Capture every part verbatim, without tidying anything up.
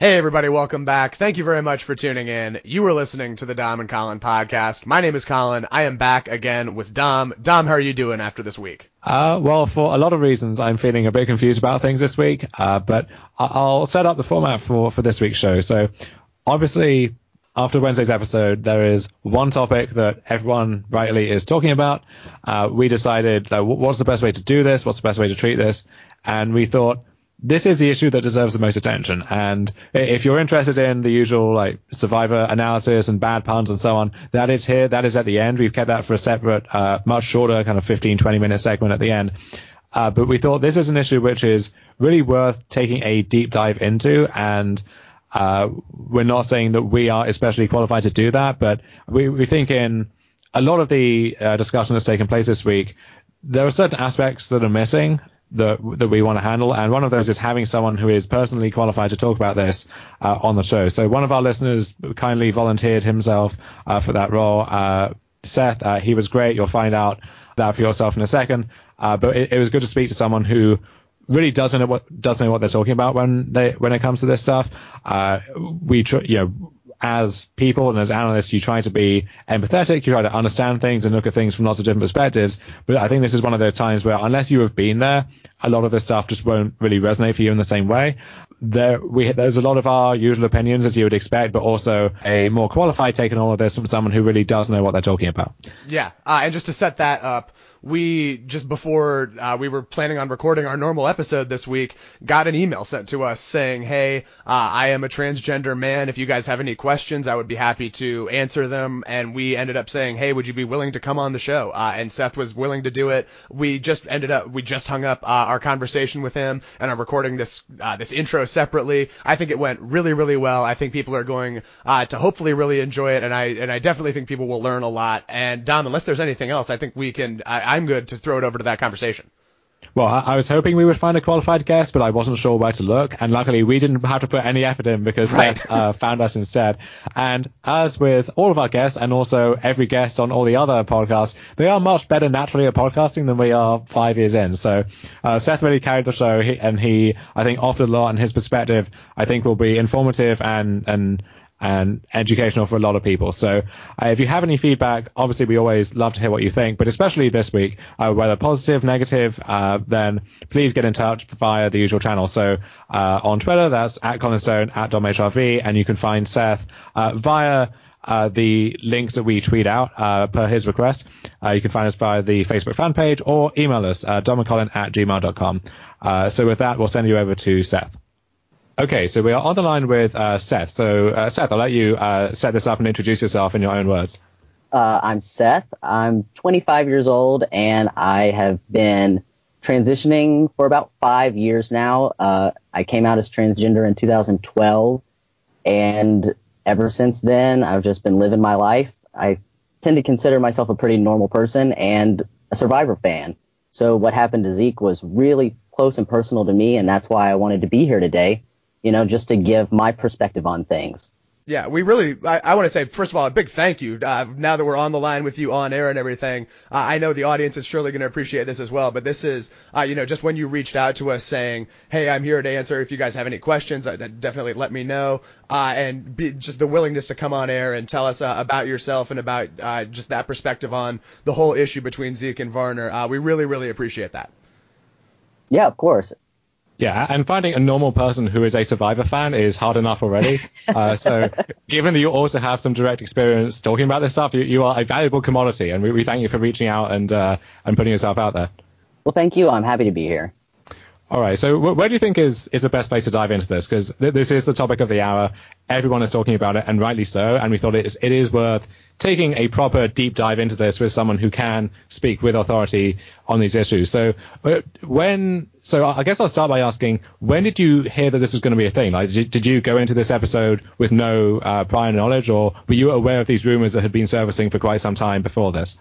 Hey everybody, welcome back. Thank you very much for tuning in. You were listening to the Dom and Colin podcast. My name is Colin. I am back again with Dom. Dom, how are you doing after this week? Uh, well, for a lot of reasons, I'm feeling a bit confused about things this week, uh, but I'll set up the format for, for this week's show. So obviously, after Wednesday's episode, there is one topic that everyone rightly is talking about. Uh, we decided, uh, what's the best way to do this? What's the best way to treat this? And we thought, this is the issue that deserves the most attention. And if you're interested in the usual like Survivor analysis and bad puns and so on, that is here. That is at the end. We've kept that for a separate, uh, much shorter kind of fifteen, twenty minute segment at the end. Uh, but we thought this is an issue which is really worth taking a deep dive into. And uh, we're not saying that we are especially qualified to do that, but we, we think in a lot of the uh, discussion that's taken place this week, there are certain aspects that are missing that that we want to handle, and one of those is having someone who is personally qualified to talk about this uh, on the show. So one of our listeners kindly volunteered himself uh, for that role. Uh, Seth, uh, he was great. You'll find out that for yourself in a second. Uh, but it, it was good to speak to someone who really doesn't know what doesn't know what they're talking about when they when it comes to this stuff. Uh, we tr- you know. As people and as analysts, you try to be empathetic, you try to understand things and look at things from lots of different perspectives. But I think this is one of those times where unless you have been there, a lot of this stuff just won't really resonate for you in the same way. There, we, there's a lot of our usual opinions, as you would expect, but also a more qualified take on all of this from someone who really does know what they're talking about. Yeah, uh, and just to set that up, we just before uh, we were planning on recording our normal episode this week, got an email sent to us saying, hey, uh, I am a transgender man. If you guys have any questions, I would be happy to answer them. And we ended up saying, hey, would you be willing to come on the show? Uh, and Seth was willing to do it. We just ended up, we just hung up uh, our conversation with him and are recording this uh, this intro separately. I think it went really, really well. I think people are going uh, to hopefully really enjoy it, and I and I definitely think people will learn a lot. And Dom, unless there's anything else, I think we can. I, I'm good to throw it over to that conversation. Well, I was hoping we would find a qualified guest, but I wasn't sure where to look. And luckily, we didn't have to put any effort in because right. Seth uh, found us instead. And as with all of our guests, and also every guest on all the other podcasts, they are much better naturally at podcasting than we are five years in. So uh, Seth really carried the show, he, and he, I think, offered a lot. And his perspective, I think, will be informative and and. and educational for a lot of people. So uh, if you have any feedback, obviously we always love to hear what you think, but especially this week, uh, whether positive, negative, uh, then please get in touch via the usual channel. So uh, on Twitter, that's at Colin Stone, at Dom H R V, and you can find Seth uh, via uh, the links that we tweet out uh, per his request. Uh, you can find us via the Facebook fan page or email us, uh, domandcolin at gmail dot com. Uh, so with that, we'll send you over to Seth. Okay, so we are on the line with uh, Seth. So, uh, Seth, I'll let you uh, set this up and introduce yourself in your own words. Uh, I'm Seth. I'm twenty-five years old, and I have been transitioning for about five years now. Uh, I came out as transgender in two thousand twelve, and ever since then, I've just been living my life. I tend to consider myself a pretty normal person and a Survivor fan. So what happened to Zeke was really close and personal to me, and that's why I wanted to be here today. You know, just to give my perspective on things. Yeah, we really, I, I want to say, first of all, a big thank you. Uh, now that we're on the line with you on air and everything, uh, I know the audience is surely going to appreciate this as well, but this is, uh, you know, just when you reached out to us saying, hey, I'm here to answer. If you guys have any questions, uh, definitely let me know. Uh, and be, just the willingness to come on air and tell us uh, about yourself and about uh, just that perspective on the whole issue between Zeke and Varner. Uh, we really, really appreciate that. Yeah, of course. Yeah, and finding a normal person who is a Survivor fan is hard enough already. uh, so given that you also have some direct experience talking about this stuff, you, you are a valuable commodity, and we, we thank you for reaching out and uh, and putting yourself out there. Well, thank you. I'm happy to be here. All right, so wh- where do you think is, is the best place to dive into this? Because th- this is the topic of the hour. Everyone is talking about it, and rightly so. And we thought it is, it is worth taking a proper deep dive into this with someone who can speak with authority on these issues. So uh, when, so I guess I'll start by asking, when did you hear that this was going to be a thing? Like, did you, did you go into this episode with no uh, prior knowledge, or were you aware of these rumors that had been surfacing for quite some time before this?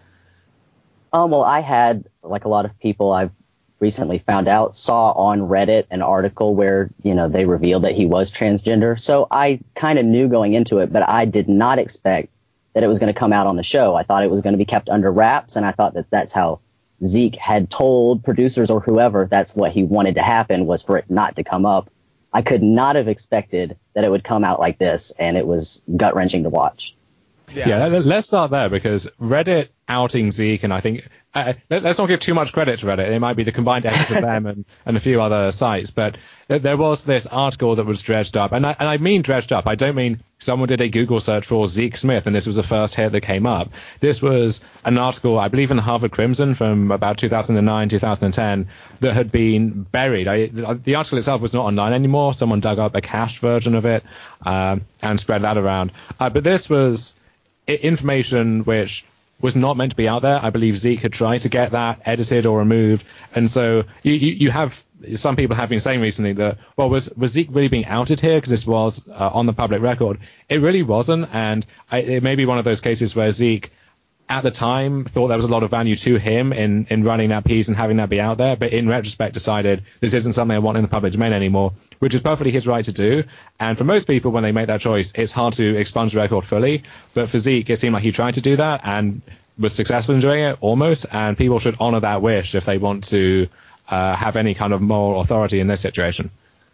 Um, well, I had, like a lot of people I've recently found out, saw on Reddit an article where, you know, they revealed that he was transgender. So I kind of knew going into it, but I did not expect that it was going to come out on the show. I thought it was going to be kept under wraps, and I thought that that's how Zeke had told producers or whoever that's what he wanted to happen, was for it not to come up I could not have expected that it would come out like this, and it was gut-wrenching to watch. Yeah, yeah let, let's start there, because Reddit outing Zeke, and I think uh, let, let's not give too much credit to Reddit. It might be the combined efforts of them and, and a few other sites, but th- there was this article that was dredged up, and I, and I mean dredged up. I don't mean someone did a Google search for Zeke Smith, and this was the first hit that came up. This was an article, I believe, in Harvard Crimson from about two thousand nine, two thousand ten, that had been buried. I, the article itself was not online anymore. Someone dug up a cached version of it um, and spread that around. Uh, but this was information which was not meant to be out there. I believe Zeke had tried to get that edited or removed, and so you, you, you have some people have been saying recently that, well, was was Zeke really being outed here because this was uh, on the public record? It really wasn't, and I, it may be one of those cases where Zeke at the time thought there was a lot of value to him in in running that piece and having that be out there, but in retrospect decided this isn't something I want in the public domain anymore, which is perfectly his right to do. And for most people, when they make that choice, it's hard to expunge the record fully. But for Zeke, it seemed like he tried to do that and was successful in doing it, almost. And people should honor that wish if they want to uh, have any kind of moral authority in this situation.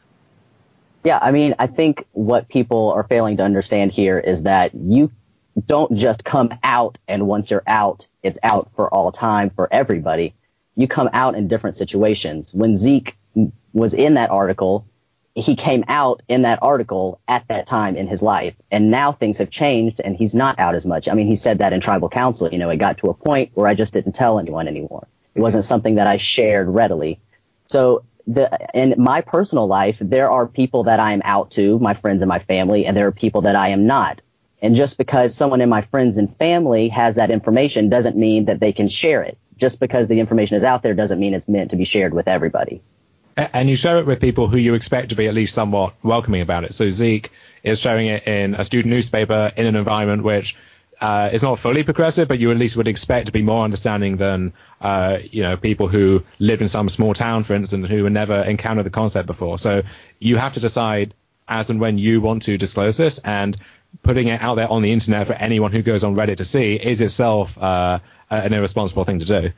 Yeah, I mean, I think what people are failing to understand here is that you don't just come out, and once you're out, it's out for all time for everybody. You come out in different situations. When Zeke was in that article, he came out in that article at that time in his life, and now things have changed and he's not out as much. I mean, he said that in tribal council, you know, it got to a point where I just didn't tell anyone anymore. It wasn't something that I shared readily. So the, in my personal life, there are people that I am out to, my friends and my family, and there are people that I am not. And just because someone in my friends and family has that information doesn't mean that they can share it. Just because the information is out there doesn't mean it's meant to be shared with everybody. And you share it with people who you expect to be at least somewhat welcoming about it. So Zeke is sharing it in a student newspaper in an environment which uh, is not fully progressive, but you at least would expect to be more understanding than, uh, you know, people who live in some small town, for instance, who had never encountered the concept before. So you have to decide as and when you want to disclose this, and putting it out there on the internet for anyone who goes on Reddit to see is itself uh, an irresponsible thing to do.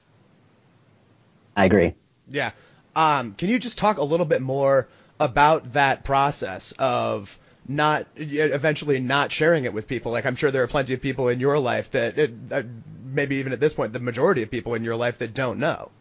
I agree. Yeah. Um, can you just talk a little bit more about that process of not eventually not sharing it with people? Like, I'm sure there are plenty of people in your life that, it, uh, maybe even at this point, the majority of people in your life that don't know.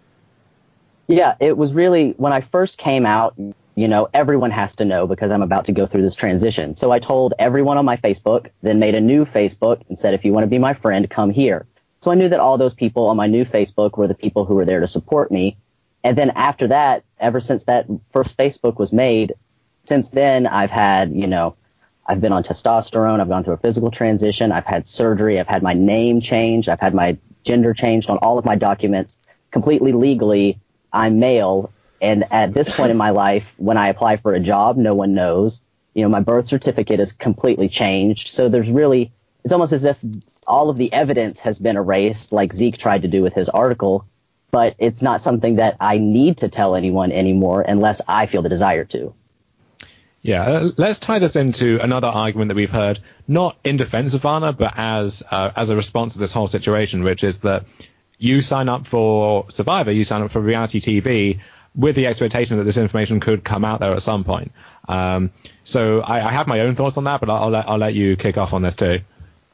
Yeah, it was really, when I first came out, you know, everyone has to know because I'm about to go through this transition. So I told everyone on my Facebook, then made a new Facebook and said, if you want to be my friend, come here. So I knew that all those people on my new Facebook were the people who were there to support me. And then after that, ever since that first Facebook was made, since then I've had, you know, I've been on testosterone. I've gone through a physical transition. I've had surgery. I've had my name changed. I've had my gender changed on all of my documents. Completely legally, I'm male. And at this point in my life, when I apply for a job, no one knows. You know, my birth certificate is completely changed. So there's really, it's almost as if all of the evidence has been erased, like Zeke tried to do with his article. But it's not something that I need to tell anyone anymore unless I feel the desire to. Yeah, uh, let's tie this into another argument that we've heard, not in defense of Varna, but as uh, as a response to this whole situation, which is that you sign up for Survivor, you sign up for reality T V with the expectation that this information could come out there at some point. Um, so I, I have my own thoughts on that, but I'll, I'll, let, I'll let you kick off on this too.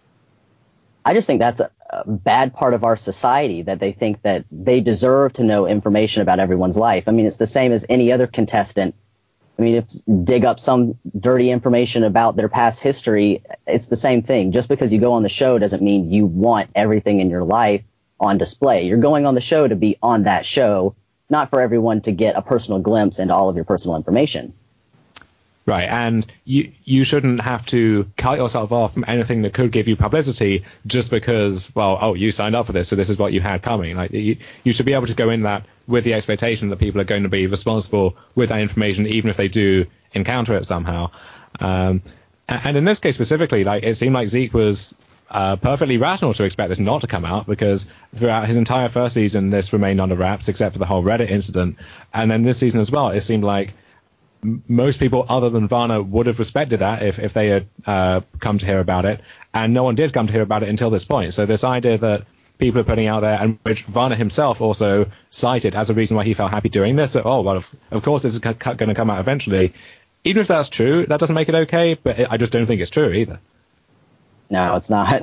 I just think that's a, a bad part of our society, that they think that they deserve to know information about everyone's life. I mean, it's the same as any other contestant. I mean, if dig up some dirty information about their past history, it's the same thing. Just because you go on the show doesn't mean you want everything in your life on display. You're going on the show to be on that show, not for everyone to get a personal glimpse into all of your personal information. Right, and you you shouldn't have to cut yourself off from anything that could give you publicity just because, well, oh, you signed up for this, so this is what you had coming. Like, you, you should be able to go in that with the expectation that people are going to be responsible with that information, even if they do encounter it somehow. Um, and in this case specifically, like, it seemed like Zeke was uh, perfectly rational to expect this not to come out, because throughout his entire first season, this remained under wraps, except for the whole Reddit incident. And then this season as well, it seemed like most people other than Varna would have respected that if, if they had uh, come to hear about it, and no one did come to hear about it until this point. So this idea that people are putting out there, and which Varner himself also cited as a reason why he felt happy doing this. So, oh, well, of, of course this is c- c- going to come out eventually. Even if that's true, that doesn't make it okay, but I just don't think it's true either. No, it's not.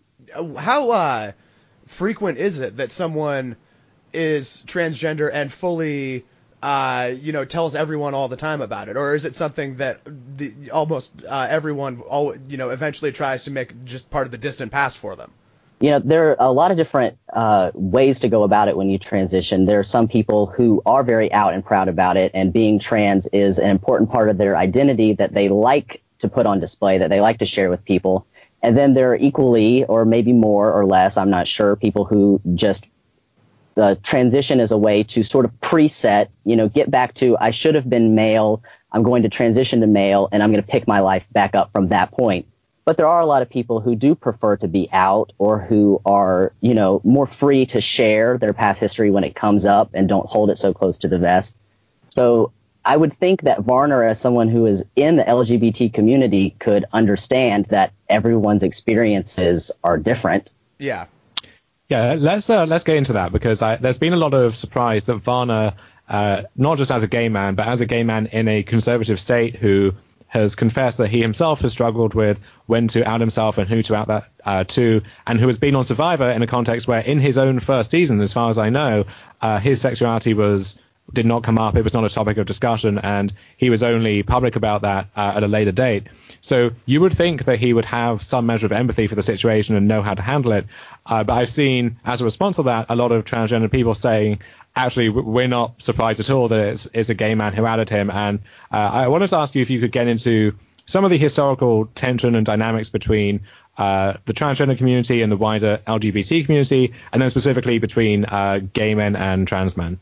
How uh, frequent is it that someone is transgender and fully, uh, you know, tells everyone all the time about it? Or is it something that the, almost uh, everyone, all, you know, eventually tries to make just part of the distant past for them? You know, there are a lot of different uh, ways to go about it when you transition. There are some people who are very out and proud about it, and being trans is an important part of their identity that they like to put on display, that they like to share with people. And then there are equally, or maybe more or less, I'm not sure, people who just uh, transition as a way to sort of preset, you know, get back to, I should have been male, I'm going to transition to male, and I'm going to pick my life back up from that point. But there are a lot of people who do prefer to be out, or who are, you know, more free to share their past history when it comes up and don't hold it so close to the vest. So I would think that Varner, as someone who is in the L G B T community, could understand that everyone's experiences are different. Yeah. Yeah, let's uh, let's get into that, because I, there's been a lot of surprise that Varner, uh, not just as a gay man, but as a gay man in a conservative state who has confessed that he himself has struggled with when to out himself and who to out that uh, to, and who has been on Survivor in a context where in his own first season, as far as I know, uh, his sexuality was did not come up. It was not a topic of discussion, and he was only public about that uh, at a later date. So you would think that he would have some measure of empathy for the situation and know how to handle it. Uh, but I've seen, as a response to that, a lot of transgender people saying, actually, we're not surprised at all that it's, it's a gay man who outed him. And uh, I wanted to ask you if you could get into some of the historical tension and dynamics between uh, the transgender community and the wider L G B T community, and then specifically between uh, gay men and trans men.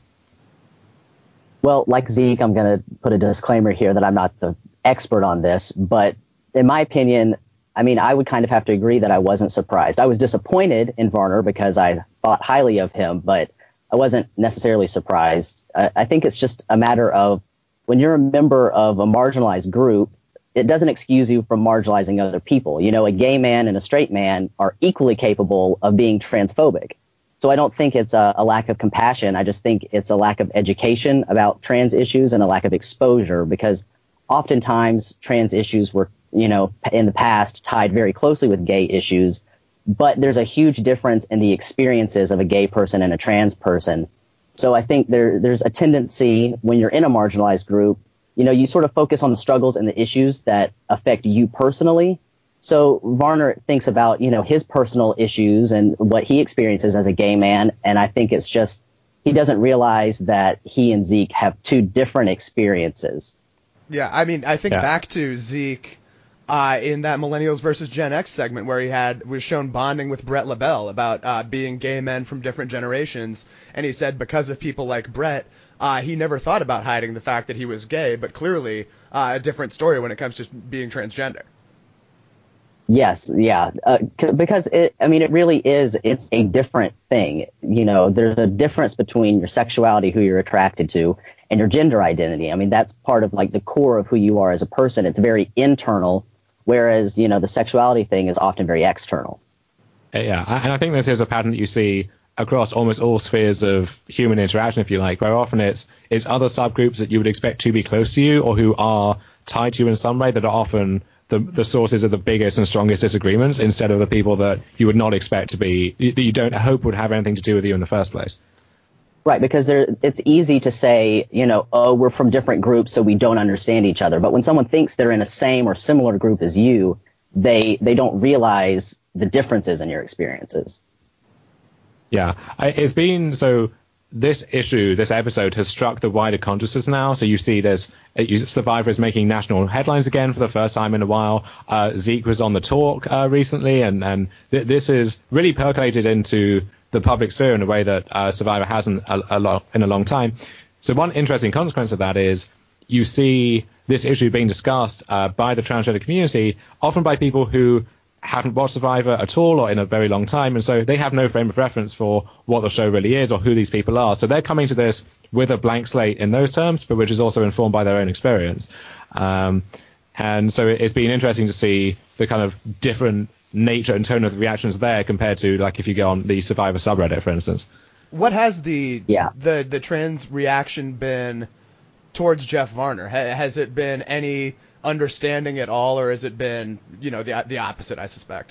Well, like Zeke, I'm going to put a disclaimer here that I'm not the expert on this, but in my opinion, I mean, I would kind of have to agree that I wasn't surprised. I was disappointed in Varner because I thought highly of him, but I wasn't necessarily surprised. I, I think it's just a matter of when you're a member of a marginalized group, it doesn't excuse you from marginalizing other people. You know, a gay man and a straight man are equally capable of being transphobic. So I don't think it's a, a lack of compassion. I just think it's a lack of education about trans issues and a lack of exposure, because oftentimes trans issues were, you know, in the past tied very closely with gay issues. But there's a huge difference in the experiences of a gay person and a trans person. So I think there there's a tendency when you're in a marginalized group, you know, you sort of focus on the struggles and the issues that affect you personally. So Varner thinks about, you know, his personal issues and what he experiences as a gay man. And I think it's just he doesn't realize that he and Zeke have two different experiences. Yeah, I mean, I think yeah. back to Zeke uh, in that Millennials versus Gen X segment where he had was shown bonding with Brett LaBelle about uh, being gay men from different generations. And he said because of people like Brett, uh, he never thought about hiding the fact that he was gay, but clearly uh, a different story when it comes to being transgender. Yes, yeah, uh, c- because it, I mean, it really is, it's a different thing. You know, there's a difference between your sexuality, who you're attracted to, and your gender identity. I mean, that's part of like the core of who you are as a person. It's very internal, whereas, you know, the sexuality thing is often very external. Yeah, and I think this is a pattern that you see across almost all spheres of human interaction, if you like, where often it's, it's other subgroups that you would expect to be close to you or who are tied to you in some way that are often the, the sources of the biggest and strongest disagreements, instead of the people that you would not expect to be, that you don't hope would have anything to do with you in the first place. Right, because there, it's easy to say, you know, oh, we're from different groups, so we don't understand each other. But when someone thinks they're in a same or similar group as you, they they don't realize the differences in your experiences. Yeah, I, it's been so. This issue, this episode, has struck the wider consciousness now. So you see this, you, Survivor is making national headlines again for the first time in a while. Uh, Zeke was on The Talk uh, recently, and, and th- this is really percolated into the public sphere in a way that uh, Survivor hasn't a, a lot in a long time. So one interesting consequence of that is you see this issue being discussed uh, by the transgender community, often by people who haven't watched Survivor at all or in a very long time, and so they have no frame of reference for what the show really is or who these people are. So they're coming to this with a blank slate in those terms, but which is also informed by their own experience. Um, And so it, it's been interesting to see the kind of different nature and tone of the reactions there compared to like if you go on the Survivor subreddit, for instance. What has the Yeah. the the trans reaction been towards Jeff Varner? Ha- has it been any understanding at all, or has it been, you know, the the opposite, I suspect?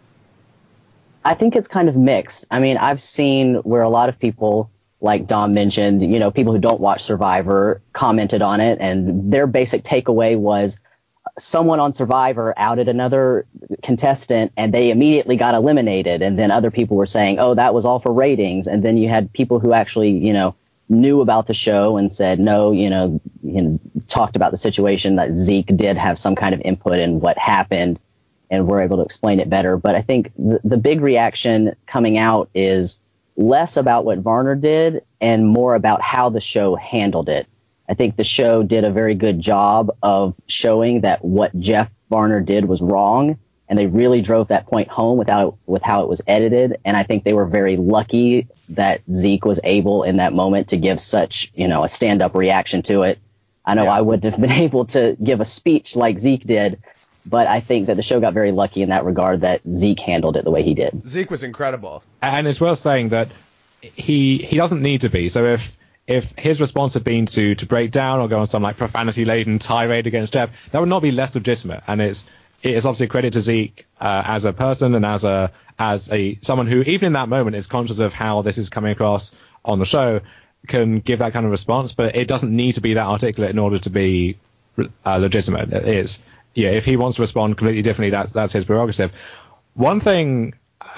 I think it's kind of mixed. I mean, I've seen where a lot of people, like Dom mentioned, you know, people who don't watch Survivor commented on it, and their basic takeaway was someone on Survivor outed another contestant and they immediately got eliminated. And then other people were saying, oh, that was all for ratings. And then you had people who actually, you know, knew about the show and said, no, you know, you know, talked about the situation that Zeke did have some kind of input in what happened and were able to explain it better. But I think the, the big reaction coming out is less about what Varner did and more about how the show handled it. I think the show did a very good job of showing that what Jeff Varner did was wrong, and they really drove that point home without with how it was edited. And I think they were very lucky that Zeke was able in that moment to give such, you know, a stand-up reaction to it. I know Yeah. I wouldn't have been able to give a speech like Zeke did, but I think that the show got very lucky in that regard that Zeke handled it the way he did. Zeke was incredible. And it's worth saying that he he doesn't need to be. So if if his response had been to to break down or go on some like profanity laden tirade against Jeff, that would not be less legitimate. And it's it's obviously a credit to Zeke uh, as a person and as a as a someone who even in that moment is conscious of how this is coming across on the show, can give that kind of response. But it doesn't need to be that articulate in order to be uh, legitimate. It is. Yeah, if he wants to respond completely differently, that's that's his prerogative. One thing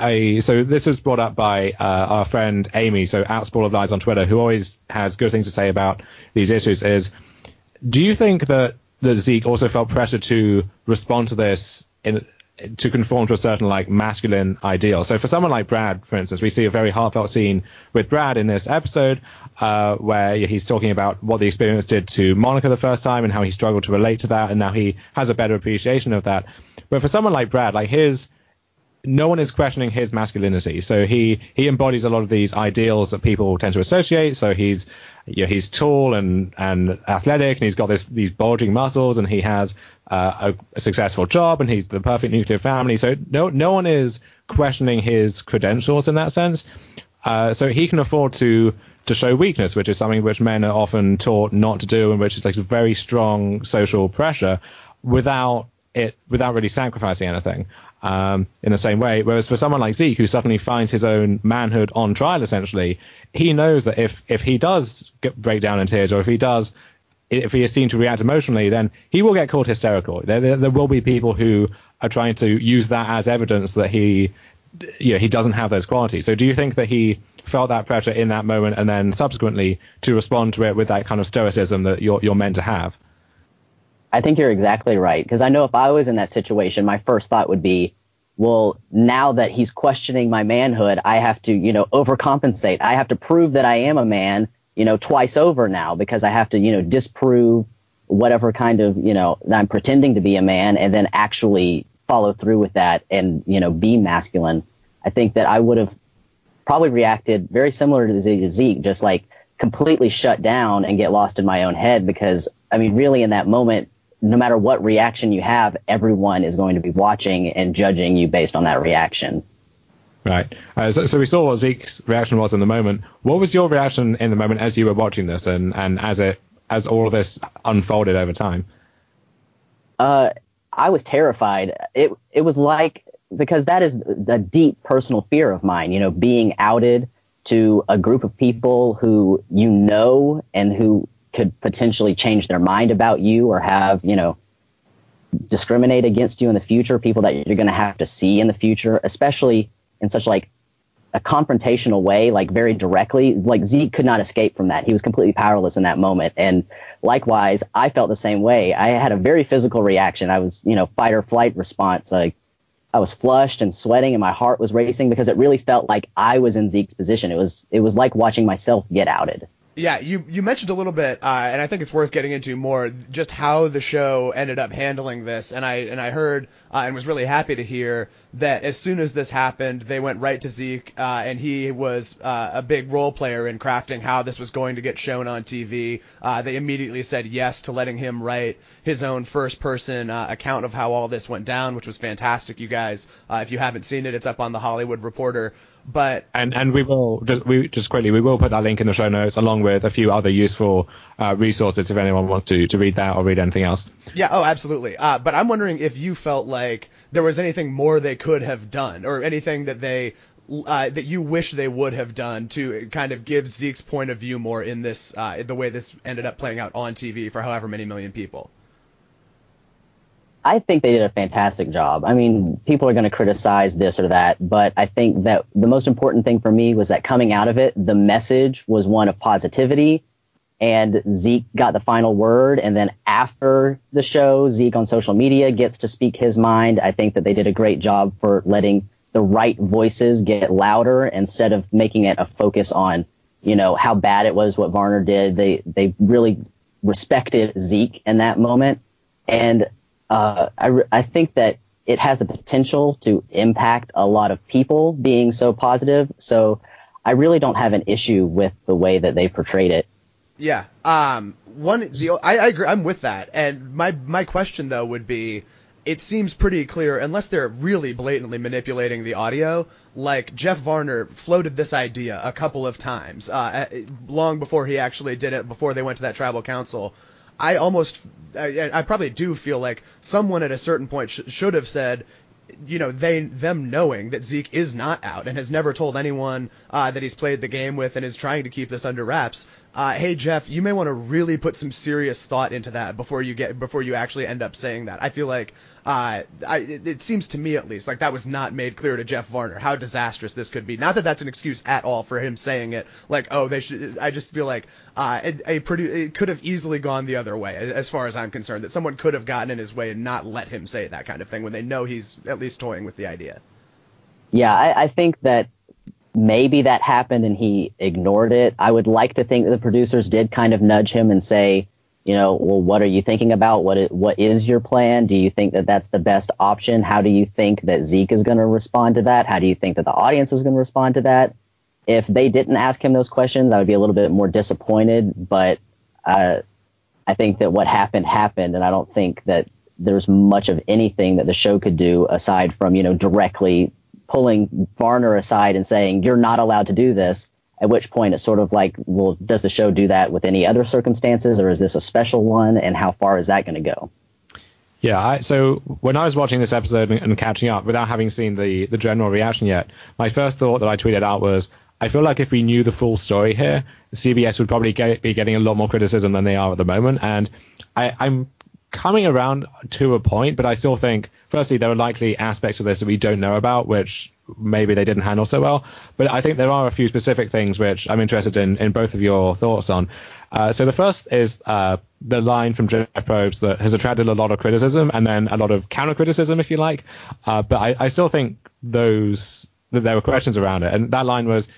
I so this was brought up by uh, our friend Amy, so at Spool of Lies on Twitter, who always has good things to say about these issues. Is do you think that that Zeke also felt pressure to respond to this in to conform to a certain like masculine ideal? So for someone like Brad, for instance, we see a very heartfelt scene with Brad in this episode uh, where he's talking about what the experience did to Monica the first time and how he struggled to relate to that, and now he has a better appreciation of that. But for someone like Brad, like his no one is questioning his masculinity. So he, he embodies a lot of these ideals that people tend to associate. So he's, you know, he's tall and, and athletic, and he's got this, these bulging muscles, and he has uh, a, a successful job, and he's the perfect nuclear family. So no, no one is questioning his credentials in that sense. Uh, so he can afford to, to show weakness, which is something which men are often taught not to do, and which is like a very strong social pressure without it, without really sacrificing anything. Um, in the same way, whereas for someone like Zeke, who suddenly finds his own manhood on trial, essentially, he knows that if if he does get, break down in tears, or if he does, if he is seen to react emotionally, then he will get called hysterical. There, there, there will be people who are trying to use that as evidence that he, you know, he doesn't have those qualities. So do you think that he felt that pressure in that moment, and then subsequently to respond to it with that kind of stoicism that you're you're meant to have? I think you're exactly right, because I know if I was in that situation, my first thought would be, well, now that he's questioning my manhood, I have to, you know, overcompensate. I have to prove that I am a man, you know, twice over now, because I have to, you know, disprove whatever kind of, you know, that I'm pretending to be a man, and then actually follow through with that and, you know, be masculine. I think that I would have probably reacted very similar to Zeke, just like completely shut down and get lost in my own head, because, I mean, really in that moment, no matter what reaction you have, everyone is going to be watching and judging you based on that reaction. Right. Uh, so, so we saw what Zeke's reaction was in the moment. What was your reaction in the moment as you were watching this, and, and as it as all of this unfolded over time? Uh, I was terrified. It it was like, because that is a deep personal fear of mine, you know, being outed to a group of people who you know and who could potentially change their mind about you, or have, you know, discriminate against you in the future, people that you're going to have to see in the future, especially in such like a confrontational way, like very directly. Like Zeke could not escape from that. He was completely powerless in that moment. And likewise, I felt the same way. I had a very physical reaction. I was, you know, fight or flight response. Like I was flushed and sweating, and my heart was racing, because it really felt like I was in Zeke's position. It was, it was like watching myself get outed. Yeah, you, you mentioned a little bit, uh, and I think it's worth getting into more, just how the show ended up handling this. And I and I heard uh, and was really happy to hear that as soon as this happened, they went right to Zeke, uh, and he was uh, a big role player in crafting how this was going to get shown on T V. Uh, they immediately said yes to letting him write his own first-person uh, account of how all this went down, which was fantastic, you guys. Uh, if you haven't seen it, it's up on The Hollywood Reporter. But and and we will just we just quickly we will put that link in the show notes along with a few other useful uh, resources if anyone wants to to read that or read anything else. Yeah, oh, absolutely. Uh, but I'm wondering if you felt like there was anything more they could have done, or anything that they uh, that you wish they would have done to kind of give Zeke's point of view more in this uh, the way this ended up playing out on T V for however many million people. I think they did a fantastic job. I mean, people are going to criticize this or that, but I think that the most important thing for me was that coming out of it, the message was one of positivity, and Zeke got the final word. And then after the show, Zeke on social media gets to speak his mind. I think that they did a great job for letting the right voices get louder instead of making it a focus on, you know, how bad it was what Varner did. They, they really respected Zeke in that moment. And Uh, I, I think that it has the potential to impact a lot of people being so positive. So I really don't have an issue with the way that they portrayed it. Yeah. Um, one, the, I, I agree. I'm with that. And my, my question though would be, it seems pretty clear, unless they're really blatantly manipulating the audio, like Jeff Varner floated this idea a couple of times, uh, long before he actually did it, before they went to that tribal council. I almost, I, I probably do feel like someone at a certain point sh- should have said, you know, they, them knowing that Zeke is not out and has never told anyone uh, that he's played the game with and is trying to keep this under wraps. Uh, hey Jeff, you may want to really put some serious thought into that before you get, before you actually end up saying that. I feel like, uh, I, it, it seems to me at least like that was not made clear to Jeff Varner how disastrous this could be. Not that that's an excuse at all for him saying it. Like, oh, they should. I just feel like uh, a, a produ- it could have easily gone the other way, as far as I'm concerned. That someone could have gotten in his way and not let him say that kind of thing when they know he's at least toying with the idea. Yeah, I, I think that maybe that happened and he ignored it. I would like to think that the producers did kind of nudge him and say, you know, well, what are you thinking about? What is, what is your plan? Do you think that that's the best option? How do you think that Zeke is going to respond to that? How do you think that the audience is going to respond to that? If they didn't ask him those questions, I would be a little bit more disappointed. But uh, I think that what happened happened, and I don't think that there's much of anything that the show could do aside from, you know, directly pulling Varner aside and saying, you're not allowed to do this. At which point it's sort of like, well, does the show do that with any other circumstances, or is this a special one? And how far is that going to go? Yeah, I, so when I was watching this episode and, and catching up without having seen the, the general reaction yet, my first thought that I tweeted out was, I feel like if we knew the full story here, C B S would probably get, be getting a lot more criticism than they are at the moment. And I, I'm coming around to a point, but I still think, firstly, there are likely aspects of this that we don't know about, which maybe they didn't handle so well. But I think there are a few specific things which I'm interested in, in both of your thoughts on. Uh, so the first is uh, the line from Jeff Probst that has attracted a lot of criticism and then a lot of counter criticism, if you like. Uh, but I, I still think those that there were questions around it. And that line was,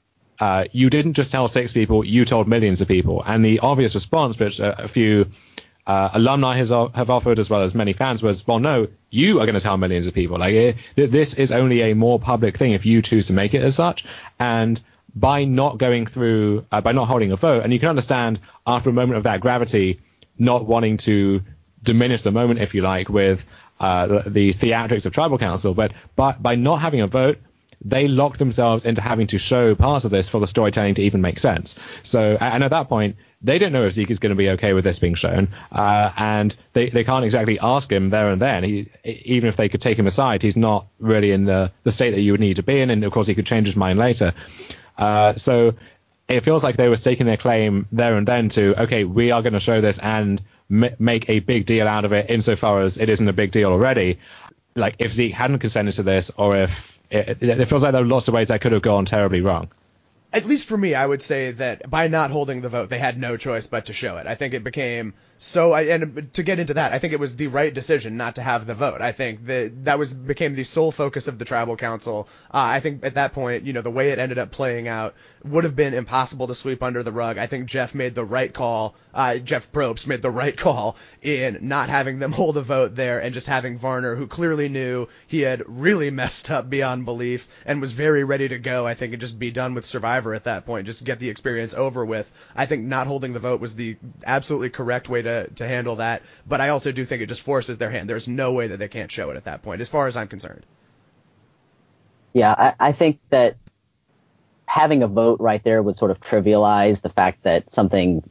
uh, you didn't just tell six people, you told millions of people. And the obvious response, which a, a few Uh, alumni has, have offered, as well as many fans, was, well, no, you are going to tell millions of people. Like, it, this is only a more public thing if you choose to make it as such. And by not going through, uh, by not holding a vote, and you can understand after a moment of that gravity, not wanting to diminish the moment, if you like, with uh, the, the theatrics of tribal council, but by, by not having a vote, they locked themselves into having to show parts of this for the storytelling to even make sense. So, and at that point, they don't know if Zeke is going to be okay with this being shown, uh, and they, they can't exactly ask him there and then. He, even if they could take him aside, he's not really in the, the state that you would need to be in, and of course he could change his mind later. Uh, so it feels like they were staking their claim there and then to, okay, we are going to show this and m- make a big deal out of it insofar as it isn't a big deal already. Like, if Zeke hadn't consented to this, or if it, it feels like there are lots of ways that could have gone terribly wrong. at least for me, I would say that by not holding the vote, they had no choice but to show it. I think it became so, and to get into that, I think it was the right decision not to have the vote. I think that that was became the sole focus of the tribal council. Uh, I think at that point, you know, the way it ended up playing out would have been impossible to sweep under the rug. I think Jeff made the right call. Uh, Jeff Probst made the right call in not having them hold a vote there and just having Varner, who clearly knew he had really messed up beyond belief and was very ready to go, I think, and just be done with Survivor at that point, just to get the experience over with. I think not holding the vote was the absolutely correct way to, to handle that, but I also do think it just forces their hand. There's no way that they can't show it at that point, as far as I'm concerned. Yeah, I, I think that having a vote right there would sort of trivialize the fact that something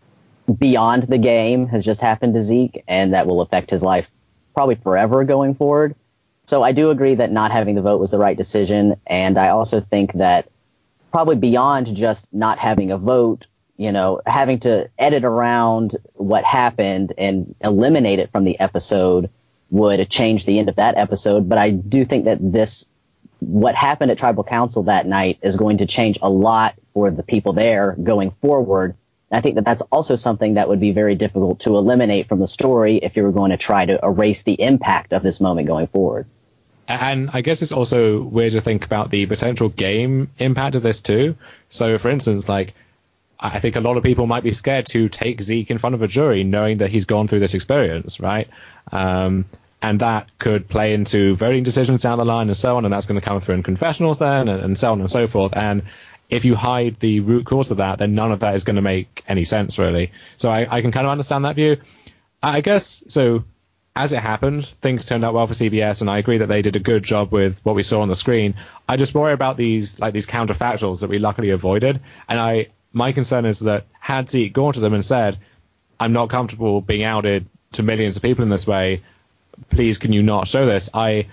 beyond the game has just happened to Zeke, and that will affect his life probably forever going forward. So I do agree that not having the vote was the right decision, and I also think that probably beyond just not having a vote, you know, having to edit around what happened and eliminate it from the episode would change the end of that episode. But I do think that this, what happened at Tribal Council that night, is going to change a lot for the people there going forward. And I think that that's also something that would be very difficult to eliminate from the story if you were going to try to erase the impact of this moment going forward. And I guess it's also weird to think about the potential game impact of this too. So, for instance, like, I think a lot of people might be scared to take Zeke in front of a jury knowing that he's gone through this experience, right? Um, and that could play into voting decisions down the line and so on, and that's going to come through in confessionals then, and, and so on and so forth. And if you hide the root cause of that, then none of that is going to make any sense, really. So I, I can kind of understand that view. I guess, so as it happened, things turned out well for C B S, and I agree that they did a good job with what we saw on the screen. I just worry about these, like, these counterfactuals that we luckily avoided. And I, my concern is that had Zeke gone to them and said, I'm not comfortable being outed to millions of people in this way, please can you not show this? I,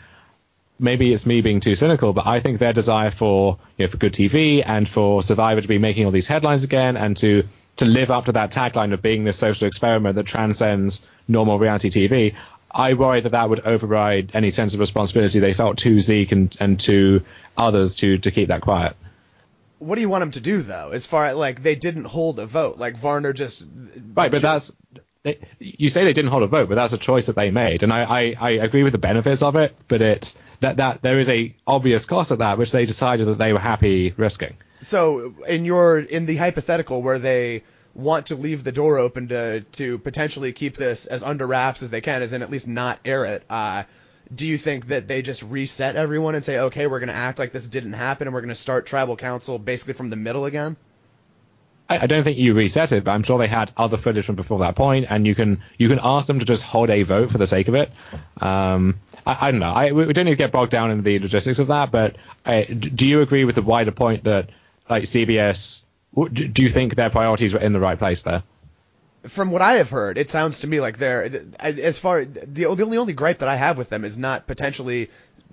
maybe it's me being too cynical, but I think their desire for, you know, for good T V and for Survivor to be making all these headlines again and to to live up to that tagline of being this social experiment that transcends normal reality T V, I worry that that would override any sense of responsibility they felt to Zeke and, and to others to, to keep that quiet. What do you want them to do, though? As far as, like, they didn't hold a vote. Like, Varner just... Right, but that's... They, you say they didn't hold a vote, but that's a choice that they made. And I, I, I agree with the benefits of it, but it's that, that there is a obvious cost of that, which they decided that they were happy risking. So in your in the hypothetical where they want to leave the door open to to potentially keep this as under wraps as they can, as in at least not air it, uh, do you think that they just reset everyone and say, okay, we're going to act like this didn't happen and we're going to start tribal council basically from the middle again? I, I don't think you reset it, but I'm sure they had other footage from before that point, and you can you can ask them to just hold a vote for the sake of it. Um, I, I don't know. I, we don't need to get bogged down in the logistics of that, but uh, do you agree with the wider point that, like, C B S, do you think their priorities were in the right place there? From what I have heard, it sounds to me like they're, as far, the only, only gripe that I have with them is not potentially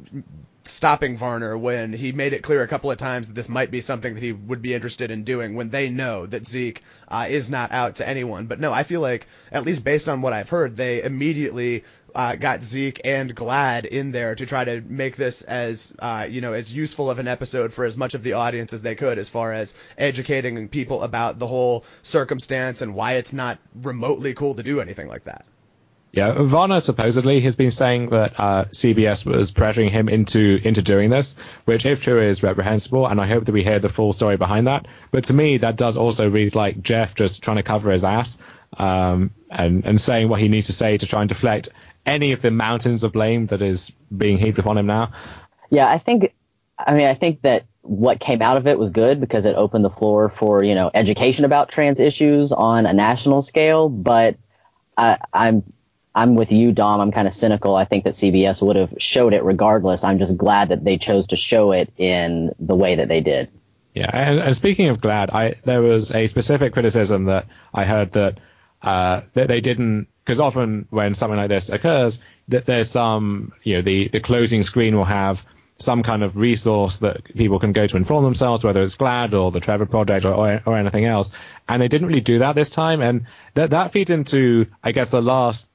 stopping Varner when he made it clear a couple of times that this might be something that he would be interested in doing when they know that Zeke uh, is not out to anyone. But no, I feel like, at least based on what I've heard, they immediately uh, got Zeke and Glad in there to try to make this as, uh, you know, as useful of an episode for as much of the audience as they could, as far as educating people about the whole circumstance and why it's not remotely cool to do anything like that. Yeah, Varner supposedly has been saying that uh, C B S was pressuring him into into doing this, which, if true, is reprehensible, and I hope that we hear the full story behind that. But to me, that does also read like Jeff just trying to cover his ass um, and, and saying what he needs to say to try and deflect any of the mountains of blame that is being heaped upon him now. Yeah, I think, I mean, I think that what came out of it was good because it opened the floor for, you know, education about trans issues on a national scale. But I, I'm I'm with you, Dom. I'm kind of cynical. I think that C B S would have showed it regardless. I'm just glad that they chose to show it in the way that they did. Yeah, and, and speaking of Glad, I there was a specific criticism that I heard that uh, that they didn't, because often when something like this occurs, that there's some, you know, the, the closing screen will have some kind of resource that people can go to inform themselves, whether it's Glad or the Trevor Project or, or, or anything else. And they didn't really do that this time. And that that feeds into, I guess, the last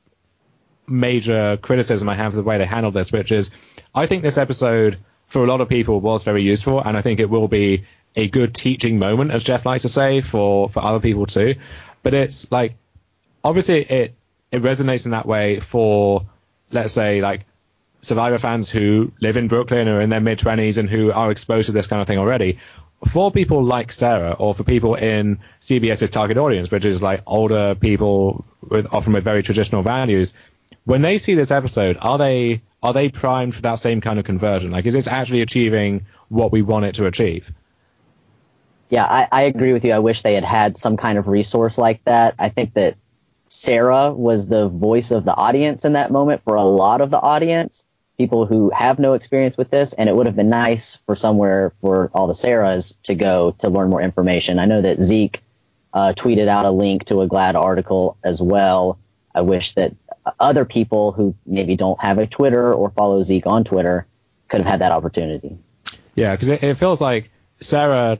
major criticism I have of the way they handled this, which is I think this episode for a lot of people was very useful, and I think it will be a good teaching moment, as Jeff likes to say, for, for other people too. But it's like, obviously it, it resonates in that way for, let's say, like Survivor fans who live in Brooklyn or in their mid twenties and who are exposed to this kind of thing already. For people like Sarah, or for people in CBS's target audience, which is like older people with often with very traditional values, when they see this episode, are they are they primed for that same kind of conversion? Like, is this actually achieving what we want it to achieve? Yeah, I, I agree with you. I wish they had had some kind of resource like that. I think that Sarah was the voice of the audience in that moment for a lot of the audience, people who have no experience with this, and it would have been nice for somewhere for all the Sarahs to go to learn more information. I know that Zeke uh, tweeted out a link to a GLAAD article as well. I wish that other people who maybe don't have a Twitter or follow Zeke on Twitter could have had that opportunity. Yeah, because it, it feels like Sarah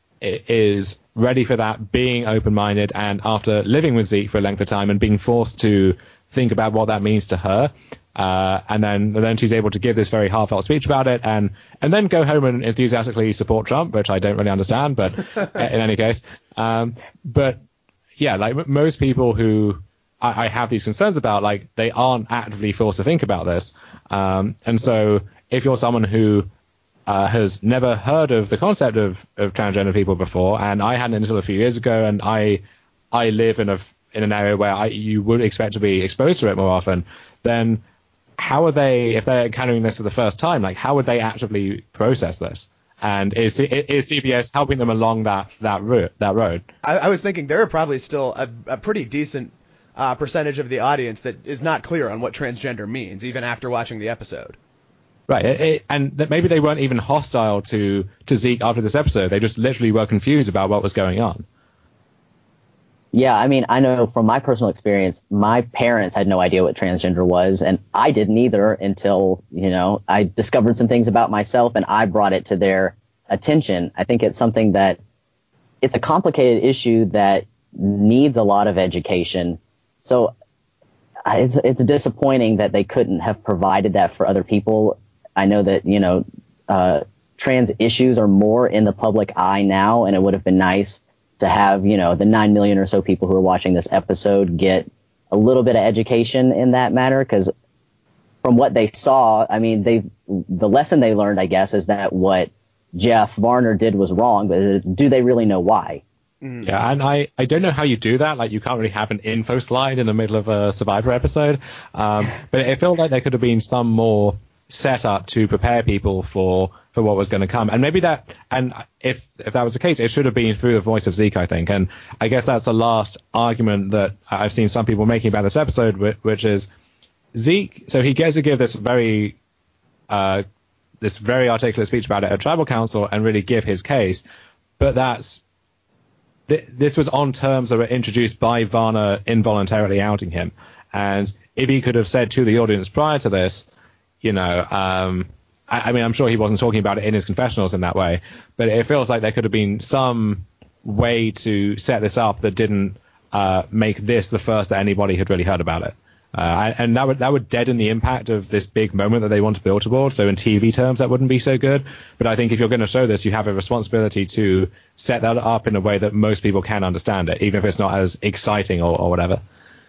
is ready for that, being open-minded, and after living with Zeke for a length of time and being forced to think about what that means to her, uh, and then and then she's able to give this very heartfelt speech about it, and and then go home and enthusiastically support Trump, which I don't really understand, but in any case, um, but yeah, like m- most people who I, I have these concerns about, like, they aren't actively forced to think about this, um, and so if you're someone who Uh, has never heard of the concept of, of transgender people before, and I hadn't until a few years ago, and I I live in a in an area where I, you would expect to be exposed to it more often, then how are they, if they're encountering this for the first time, like how would they actively process this? And is is C B S helping them along that that route that road? I, I was thinking there are probably still a, a pretty decent uh, percentage of the audience that is not clear on what transgender means, even after watching the episode. Right, it, it, and that maybe they weren't even hostile to, to Zeke after this episode. They just literally were confused about what was going on. Yeah, I mean, I know from my personal experience, my parents had no idea what transgender was, and I didn't either until, you know, I discovered some things about myself and I brought it to their attention. I think it's something that, it's a complicated issue that needs a lot of education. So it's, it's disappointing that they couldn't have provided that for other people. I know that, you know, uh, trans issues are more in the public eye now, and it would have been nice to have, you know, the nine million or so people who are watching this episode get a little bit of education in that matter, because from what they saw, I mean, they the lesson they learned, I guess, is that what Jeff Varner did was wrong, but do they really know why? Yeah, and I, I don't know how you do that. Like, you can't really have an info slide in the middle of a Survivor episode. Um, but it felt like there could have been some more set up to prepare people for, for what was going to come. And maybe that, and if, if that was the case, it should have been through the voice of Zeke, I think. And I guess that's the last argument that I've seen some people making about this episode, which is Zeke. So he gets to give this very, uh, this very articulate speech about it at Tribal Council and really give his case. But that's, th- this was on terms that were introduced by Varner involuntarily outing him. And if he could have said to the audience prior to this, you know, um, I, I mean, I'm sure he wasn't talking about it in his confessionals in that way, but it feels like there could have been some way to set this up that didn't uh, make this the first that anybody had really heard about it. Uh, and that would that would deaden the impact of this big moment that they want to build toward. So in T V terms, that wouldn't be so good. But I think if you're going to show this, you have a responsibility to set that up in a way that most people can understand it, even if it's not as exciting or, or whatever.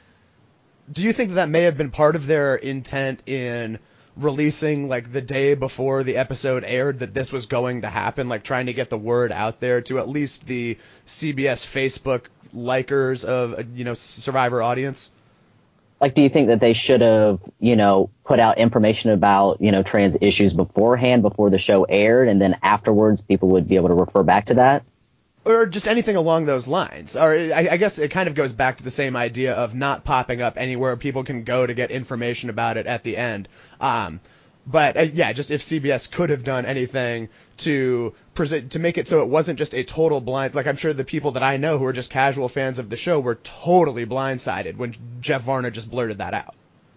Do you think that, that may have been part of their intent in releasing, like, the day before the episode aired, that this was going to happen, like trying to get the word out there to at least the C B S Facebook likers of, you know, Survivor audience? Like, do you think that they should have, you know, put out information about, you know, trans issues beforehand, before the show aired, and then afterwards people would be able to refer back to that? Or just anything along those lines. Or I, I guess it kind of goes back to the same idea of not popping up anywhere people can go to get information about it at the end. Um, but uh, yeah, just if C B S could have done anything to present, to make it so it wasn't just a total blind, like I'm sure the people that I know who are just casual fans of the show were totally blindsided when Jeff Varner just blurted that out.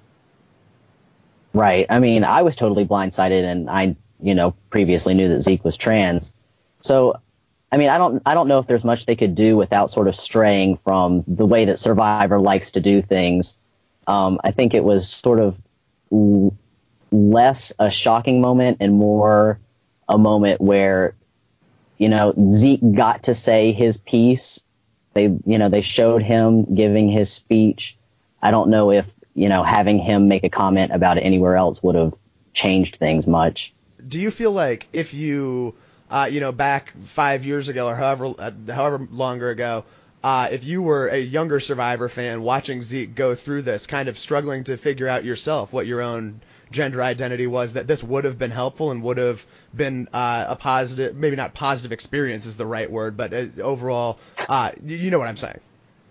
Right. I mean, I was totally blindsided, and I, you know, previously knew that Zeke was trans. So, I mean, I don't, I don't know if there's much they could do without sort of straying from the way that Survivor likes to do things. Um, I think it was sort of l- less a shocking moment and more a moment where, you know, Zeke got to say his piece. They, you know, they showed him giving his speech. I don't know if, you know, having him make a comment about it anywhere else would have changed things much. Do you feel like if you, uh, you know, back five years ago or however, uh, however longer ago, uh, if you were a younger Survivor fan watching Zeke go through this, kind of struggling to figure out yourself what your own gender identity was, that this would have been helpful and would have been uh, a positive, maybe not positive experience is the right word, but uh, overall, uh, you know what I'm saying?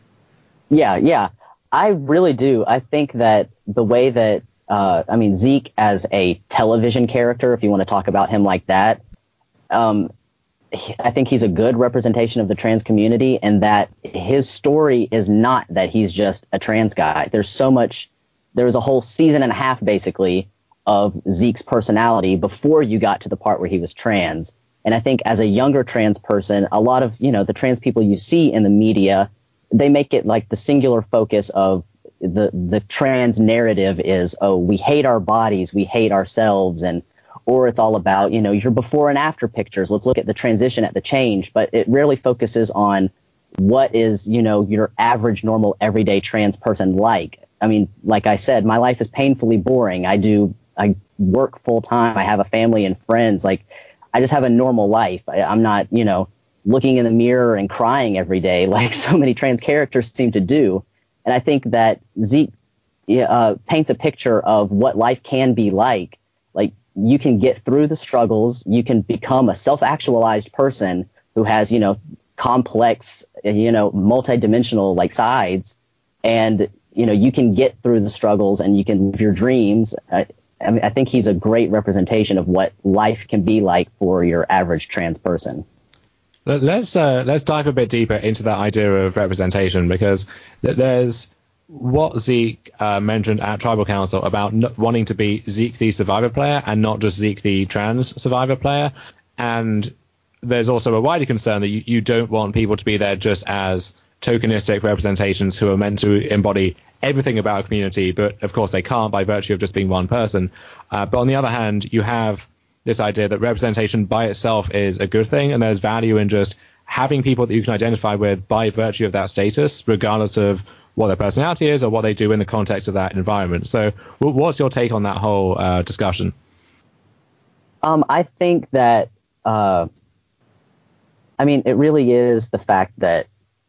Yeah, yeah. I really do. I think that the way that, uh, I mean, Zeke as a television character, if you want to talk about him like that, um, I think he's a good representation of the trans community, and that his story is not that he's just a trans guy. There's so much, there was a whole season and a half, basically, of Zeke's personality before you got to the part where he was trans. And I think as a younger trans person, a lot of, you know, the trans people you see in the media, they make it like the singular focus of the, the trans narrative is, oh, we hate our bodies, we hate ourselves, and or it's all about, you know, your before and after pictures. Let's look at the transition, at the change. But it rarely focuses on what is, you know, your average, normal, everyday trans person like. I mean, like I said, my life is painfully boring. I do, I work full time. I have a family and friends. Like, I just have a normal life. I, I'm not, you know, looking in the mirror and crying every day like so many trans characters seem to do. And I think that Zeke uh, paints a picture of what life can be like. Like, you can get through the struggles. You can become a self-actualized person who has, you know, complex, you know, multidimensional like sides. And, you know, you can get through the struggles and you can live your dreams. I, I mean, I think he's a great representation of what life can be like for your average trans person. Let's uh, let's dive a bit deeper into that idea of representation, because there's what Zeke uh, mentioned at Tribal Council about n- wanting to be Zeke the Survivor player and not just Zeke the trans Survivor player. And there's also a wider concern that you, you don't want people to be there just as tokenistic representations who are meant to embody everything about a community, but of course they can't by virtue of just being one person. Uh, but on the other hand, you have this idea that representation by itself is a good thing, and there's value in just having people that you can identify with by virtue of that status, regardless of what their personality is or what they do in the context of that environment. So what's your take on that whole uh, discussion? Um, I think that, uh, I mean, it really is the fact that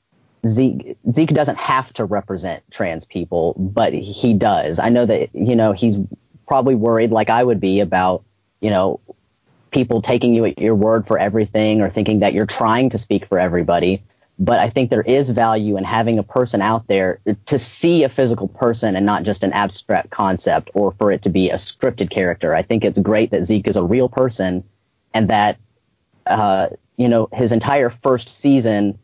Zeke, Zeke doesn't have to represent trans people, but he does. I know that, you know, he's probably worried, like I would be, about, you know, people taking you at your word for everything or thinking that you're trying to speak for everybody. But I think there is value in having a person out there to see a physical person and not just an abstract concept, or for it to be a scripted character. I think it's great that Zeke is a real person, and that, uh, you know, his entire first season,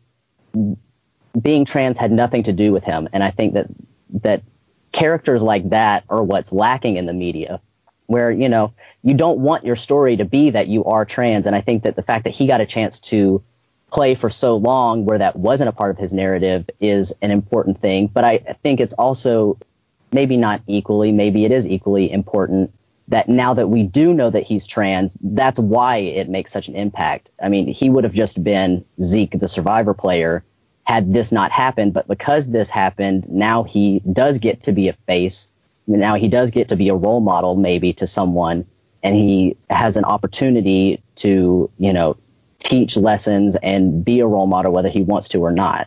being trans had nothing to do with him. And I think that that characters like that are what's lacking in the media, where, you know, you don't want your story to be that you are trans. And I think that the fact that he got a chance to play for so long where that wasn't a part of his narrative is an important thing. But I think it's also maybe not equally, maybe it is equally important that now that we do know that he's trans, that's why it makes such an impact. I mean, he would have just been Zeke, the Survivor player, had this not happened. But because this happened, now he does get to be a face. Now he does get to be a role model maybe to someone, and he has an opportunity to, you know, teach lessons and be a role model whether he wants to or not.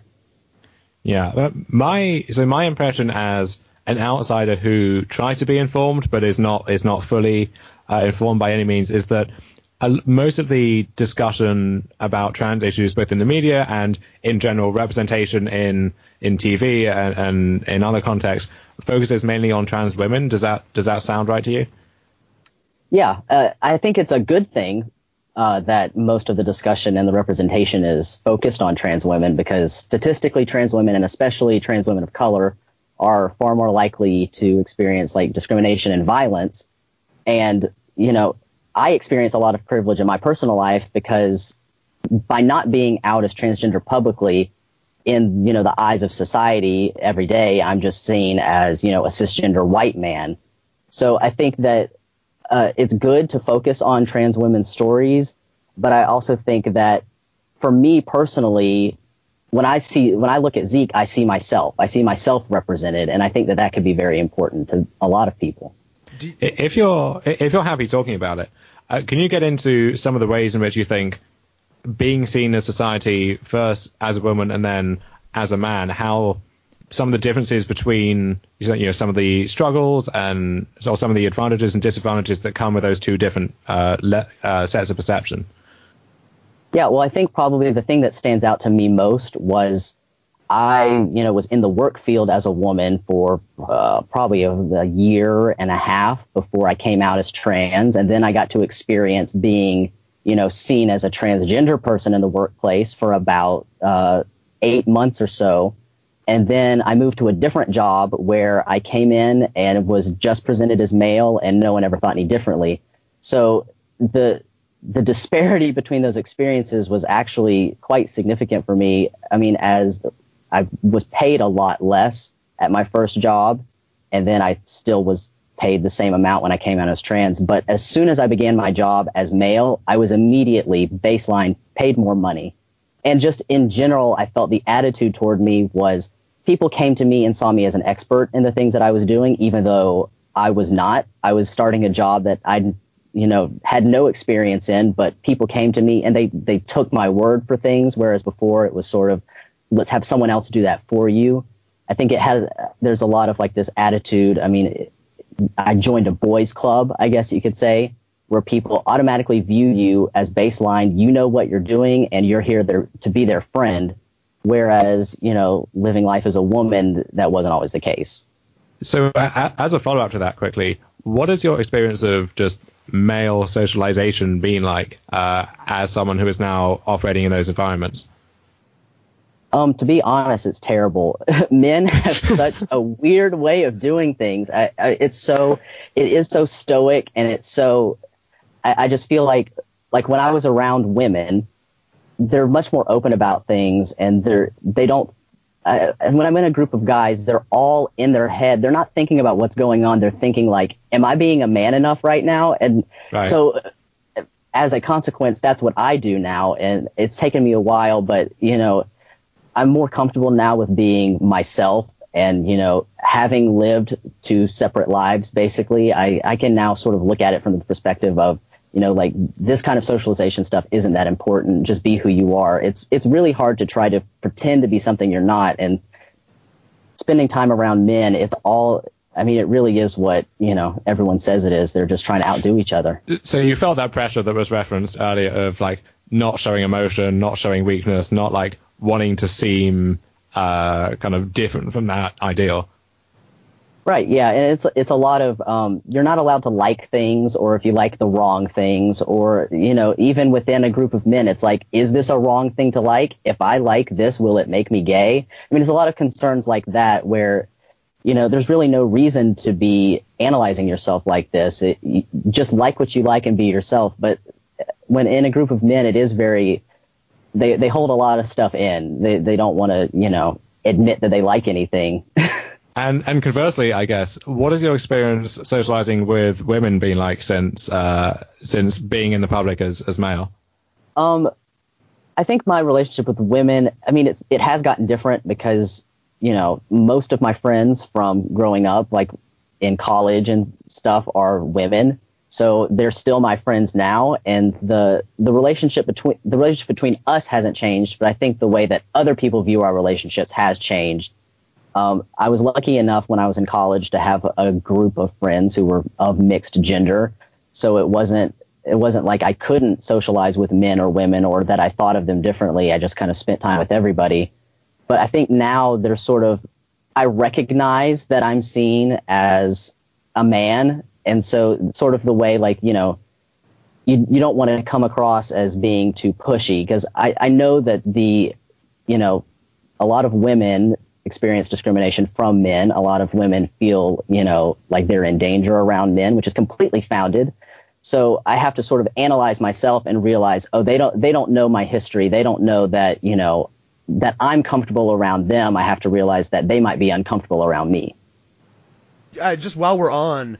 Yeah, my so my impression as an outsider who tries to be informed but is not is not fully uh, informed by any means is that uh, most of the discussion about trans issues, both in the media and in general representation in in T V and, and in other contexts, focuses mainly on trans women. Does that does that sound right to you? Yeah, uh, I think it's a good thing uh, that most of the discussion and the representation is focused on trans women, because statistically trans women, and especially trans women of color, are far more likely to experience like discrimination and violence. And, you know, I experience a lot of privilege in my personal life because by not being out as transgender publicly in, you know, the eyes of society every day, I'm just seen as, you know, a cisgender white man. So I think that Uh, it's good to focus on trans women's stories, but I also think that for me personally, when I see, when I look at Zeke, I see myself. I see myself represented, and I think that that could be very important to a lot of people. If you're if you're happy talking about it, uh, can you get into some of the ways in which you think being seen in society first as a woman and then as a man, how some of the differences between, you know, some of the struggles and so some of the advantages and disadvantages that come with those two different uh, le- uh, sets of perception? Yeah, well, I think probably the thing that stands out to me most was I, you know, was in the work field as a woman for uh, probably a, a year and a half before I came out as trans. And then I got to experience being, you know, seen as a transgender person in the workplace for about uh, eight months or so. And then I moved to a different job where I came in and was just presented as male and no one ever thought any differently. So the the disparity between those experiences was actually quite significant for me. I mean, as I was paid a lot less at my first job, and then I still was paid the same amount when I came out as trans. But as soon as I began my job as male, I was immediately baseline paid more money. And just in general, I felt the attitude toward me was people came to me and saw me as an expert in the things that I was doing, even though I was not. I was starting a job that I, you know, had no experience in, but people came to me and they, they took my word for things, whereas before it was sort of, let's have someone else do that for you. I think it has, there's a lot of like this attitude. I mean, I joined a boys club, I guess you could say, where people automatically view you as baseline. You know what you're doing and you're here there to be their friend. Whereas, you know, living life as a woman, that wasn't always the case. So uh, as a follow-up to that quickly, what is your experience of just male socialization being like uh, as someone who is now operating in those environments? Um, to be honest, it's terrible. Men have such a weird way of doing things. I, I, it's so, it is so stoic, and it's so, I, I just feel like, like when I was around women, they're much more open about things, and they're, they don't, I, and when I'm in a group of guys, they're all in their head. They're not thinking about what's going on. They're thinking like, am I being a man enough right now? And right. So as a consequence, that's what I do now. And it's taken me a while, but you know, I'm more comfortable now with being myself, and, you know, having lived two separate lives, basically, I, I can now sort of look at it from the perspective of, you know, like this kind of socialization stuff isn't that important. Just be who you are. It's, it's really hard to try to pretend to be something you're not. And spending time around men, it's all, I mean, it really is what, you know, everyone says it is. They're just trying to outdo each other. So you felt that pressure that was referenced earlier of like not showing emotion, not showing weakness, not like wanting to seem uh, kind of different from that ideal. Right, yeah, and it's it's a lot of, um, you're not allowed to like things, or if you like the wrong things, or, you know, even within a group of men, it's like, is this a wrong thing to like? If I like this, will it make me gay? I mean, there's a lot of concerns like that where, you know, there's really no reason to be analyzing yourself like this. It, you just like what you like and be yourself. But when in a group of men, it is very, they, they hold a lot of stuff in. They, they don't want to, you know, admit that they like anything. And and conversely, I guess, what is your experience socializing with women being like since uh, since being in the public as, as male? Um, I think my relationship with women, I mean, it's it has gotten different because, you know, most of my friends from growing up, like in college and stuff, are women. So they're still my friends now, and the the relationship between the relationship between us hasn't changed, but I think the way that other people view our relationships has changed. Um, I was lucky enough when I was in college to have a group of friends who were of mixed gender. So it wasn't, it wasn't like I couldn't socialize with men or women, or that I thought of them differently. I just kind of spent time with everybody. But I think now there's sort of, I recognize that I'm seen as a man. And so sort of the way, like, you know, you, you don't want to come across as being too pushy, because I, I know that the, you know, a lot of women experience discrimination from men. A lot of women feel, you know, like they're in danger around men, which is completely founded. So I have to sort of analyze myself and realize, oh, they don't, they don't know my history. They don't know that, you know, that I'm comfortable around them. I have to realize that they might be uncomfortable around me. Uh, just while we're on,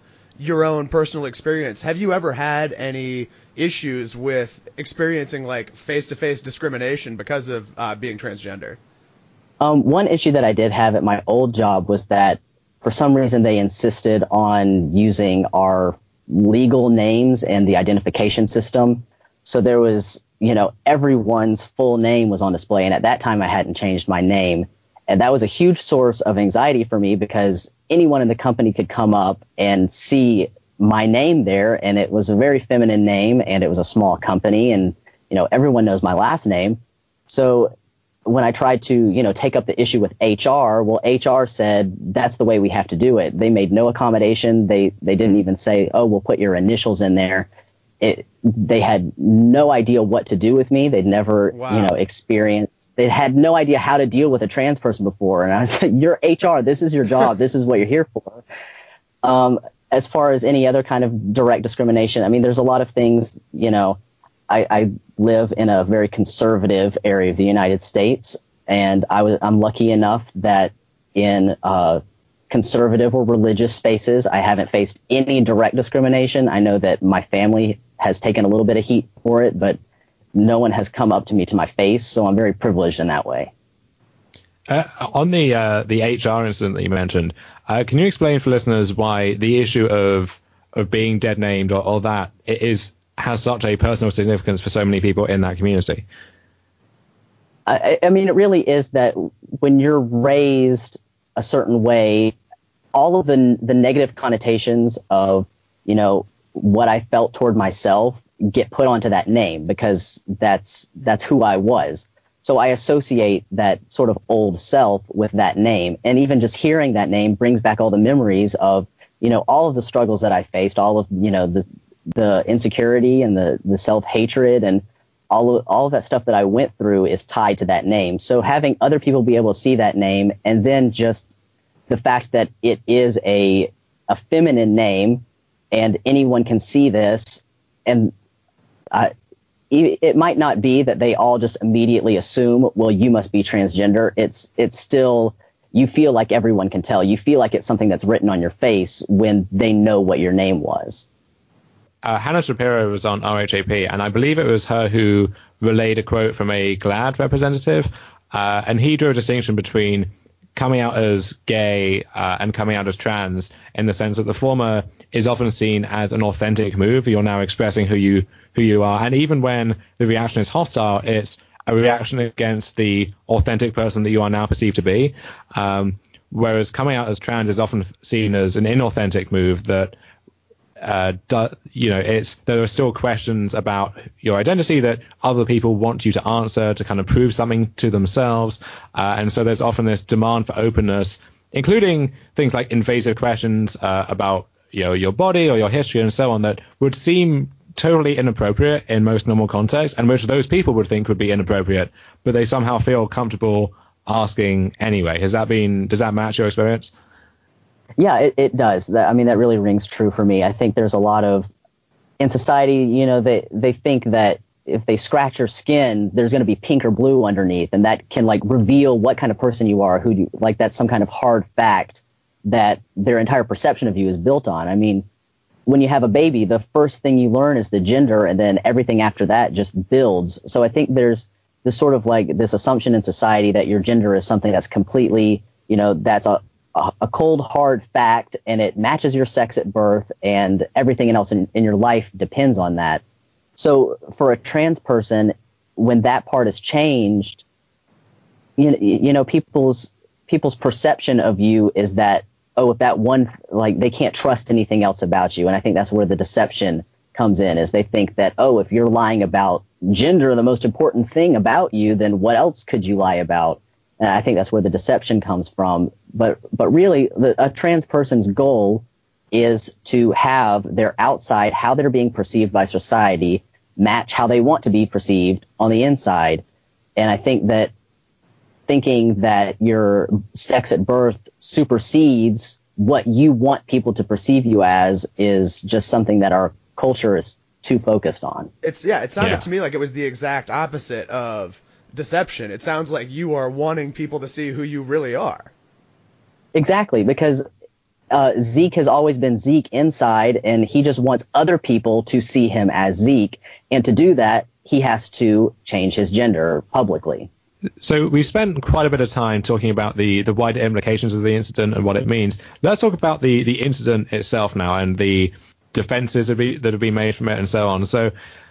your own personal experience, have you ever had any issues with experiencing like face-to-face discrimination because of uh, being transgender? Um, one issue that I did have at my old job was that for some reason they insisted on using our legal names and the identification system. So there was, you know, everyone's full name was on display. And at that time I hadn't changed my name. And that was a huge source of anxiety for me because anyone in the company could come up and see my name there. And it was a very feminine name and it was a small company and, you know, everyone knows my last name. So when I tried to, you know, take up the issue with H R, well, H R said that's the way we have to do it. They made no accommodation. They they didn't even say, oh, we'll put your initials in there. It, they had no idea what to do with me. They'd never, wow. you know, experienced. They had no idea how to deal with a trans person before. And I said, you're H R. This is your job. This is what you're here for. Um, as far as any other kind of direct discrimination, I mean, there's a lot of things, you know, I, I live in a very conservative area of the United States, and I was, I'm lucky enough that in uh, conservative or religious spaces, I haven't faced any direct discrimination. I know that my family has taken a little bit of heat for it, but no one has come up to me to my face, so I'm very privileged in that way. Uh, on the uh, the H R incident that you mentioned, uh, can you explain for listeners why the issue of of being dead named or, or that is has such a personal significance for so many people in that community? I, I mean, it really is that when you're raised a certain way, all of the the negative connotations of, you know, what I felt toward myself get put onto that name because that's that's who I was. So I associate that sort of old self with that name. And even just hearing that name brings back all the memories of, you know, all of the struggles that I faced, all of, you know, the the insecurity and the, the self-hatred and all of, all of that stuff that I went through is tied to that name. So having other people be able to see that name and then just the fact that it is a a feminine name and anyone can see this, and uh, it might not be that they all just immediately assume, well, you must be transgender. It's it's still, you feel like everyone can tell. You feel like it's something that's written on your face when they know what your name was. Uh, Hannah Shapiro was on R H A P, and I believe it was her who relayed a quote from a GLAAD representative, uh, and he drew a distinction between coming out as gay uh, and coming out as trans, in the sense that the former is often seen as an authentic move. You're now expressing who you who you are, and even when the reaction is hostile, it's a reaction against the authentic person that you are now perceived to be. Um, whereas coming out as trans is often seen as an inauthentic move that, uh, do, you know, it's there are still questions about your identity that other people want you to answer to kind of prove something to themselves, uh, and so there's often this demand for openness, including things like invasive questions uh, about, you know, your body or your history and so on, that would seem totally inappropriate in most normal contexts, and most of those people would think would be inappropriate, but they somehow feel comfortable asking anyway. Has that been, does that match your experience? Yeah, it, it does. That, I mean, that really rings true for me. I think there's a lot of, in society, you know, they, they think that if they scratch your skin, there's going to be pink or blue underneath, and that can like reveal what kind of person you are, who you, like that's some kind of hard fact that their entire perception of you is built on. I mean, when you have a baby, the first thing you learn is the gender, and then everything after that just builds. So I think there's this sort of like this assumption in society that your gender is something that's completely, you know, that's a, a, a cold, hard fact, and it matches your sex at birth, and everything else in, in your life depends on that. So for a trans person, when that part is changed, you know, you know, people's people's perception of you is that, oh, if that one, like, they can't trust anything else about you. And I think that's where the deception comes in, is they think that, oh, if you're lying about gender, the most important thing about you, then what else could you lie about? And I think that's where the deception comes from. But but really, the, a trans person's goal is to have their outside, how they're being perceived by society, match how they want to be perceived on the inside. And I think that thinking that your sex at birth supersedes what you want people to perceive you as is just something that our culture is too focused on. It's yeah, it sounded yeah. to me like it was the exact opposite of deception. It sounds like you are wanting people to see who you really are. Exactly, because uh, Zeke has always been Zeke inside, and he just wants other people to see him as Zeke. And to do that, he has to change his gender publicly. So we've spent quite a bit of time talking about the, the wider implications of the incident and what it means. Let's talk about the, the incident itself now and the defenses that, be, that have been made from it and so on. So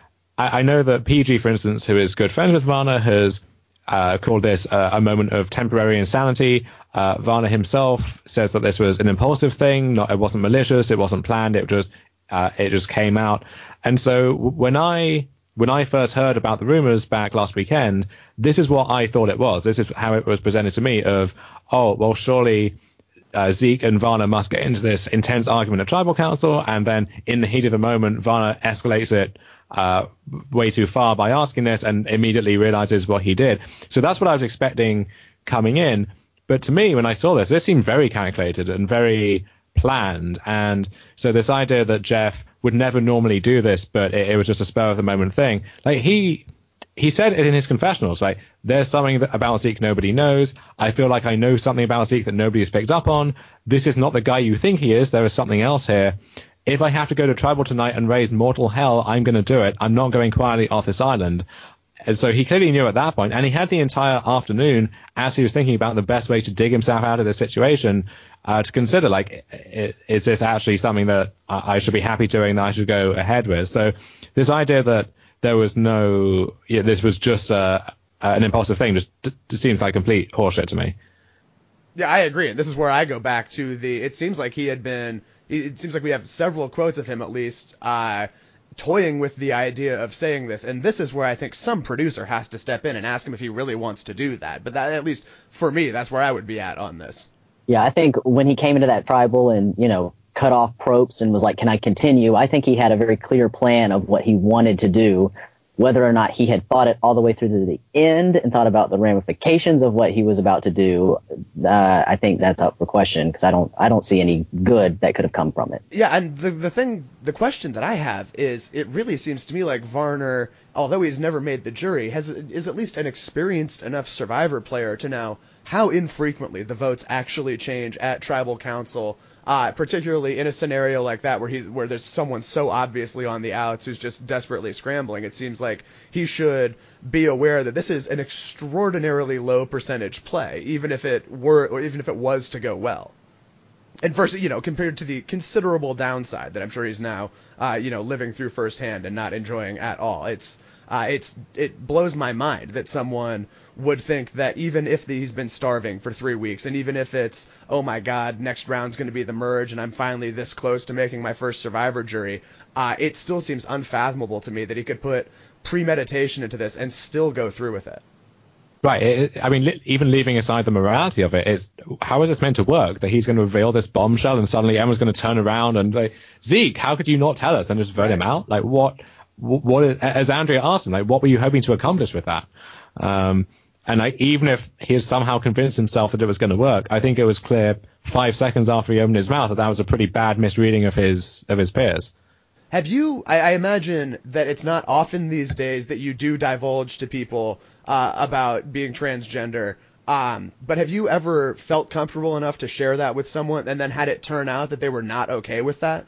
I, I know that P G, for instance, who is good friends with Varner, has uh, called this uh, a moment of temporary insanity. Uh, Varner himself says that this was an impulsive thing. Not, it wasn't malicious. It wasn't planned. It just uh, it just came out. And so when I when I first heard about the rumors back last weekend, this is what I thought it was. This is how it was presented to me of, oh, well, surely uh, Zeke and Varner must get into this intense argument at Tribal Council, and then in the heat of the moment, Varner escalates it uh, way too far by asking this and immediately realizes what he did. So that's what I was expecting coming in. But to me, when I saw this, this seemed very calculated and very planned. And so this idea that Jeff would never normally do this, but it, it was just a spur of the moment thing. Like he he said it in his confessionals, like, there's something that, about Zeke nobody knows. I feel like I know something about Zeke that nobody's picked up on. This is not the guy you think he is. There is something else here. If I have to go to Tribal tonight and raise mortal hell, I'm going to do it. I'm not going quietly off this island. And so he clearly knew at that point, and he had the entire afternoon as he was thinking about the best way to dig himself out of this situation uh, to consider, like, is this actually something that I should be happy doing, that I should go ahead with? So this idea that there was no, yeah, this was just uh, an impulsive thing just, just seems like complete horseshit to me. Yeah, I agree. And this is where I go back to the, it seems like he had been, it seems like we have several quotes of him at least, uh, toying with the idea of saying this, and this is where I think some producer has to step in and ask him if he really wants to do that. But that, at least for me, that's where I would be at on this. Yeah, I think when he came into that Tribal and, you know, cut off Probst and was like, can I continue? I think he had a very clear plan of what he wanted to do. Whether or not he had thought it all the way through to the end and thought about the ramifications of what he was about to do, uh, I think that's up for question, because I don't I don't see any good that could have come from it. Yeah, and the the thing, the question that I have is, it really seems to me like Varner, although he's never made the jury, has is at least an experienced enough Survivor player to know how infrequently the votes actually change at Tribal Council. Uh, particularly in a scenario like that where he's where there's someone so obviously on the outs who's just desperately scrambling. It seems like he should be aware that this is an extraordinarily low percentage play, even if it were, or even if it was to go well. And first, you know, compared to the considerable downside that I'm sure he's now, uh, you know, living through firsthand and not enjoying at all. It's, uh, it's, it blows my mind that someone would think that even if he's been starving for three weeks, and even if it's, oh my God, next round's going to be the merge, and I'm finally this close to making my first Survivor jury, uh, it still seems unfathomable to me that he could put premeditation into this and still go through with it. Right. It, I mean, li- even leaving aside the morality of it, is how is this meant to work? That he's going to reveal this bombshell and suddenly Emma's going to turn around and like, Zeke, how could you not tell us, and just vote right. him out? Like, what, what, what, as Andrea asked him, like, what were you hoping to accomplish with that? Um, and like, even if he has somehow convinced himself that it was going to work, I think it was clear five seconds after he opened his mouth that that was a pretty bad misreading of his of his peers. Have you, I, I imagine that it's not often these days that you do divulge to people uh, about being transgender, um, but have you ever felt comfortable enough to share that with someone and then had it turn out that they were not okay with that?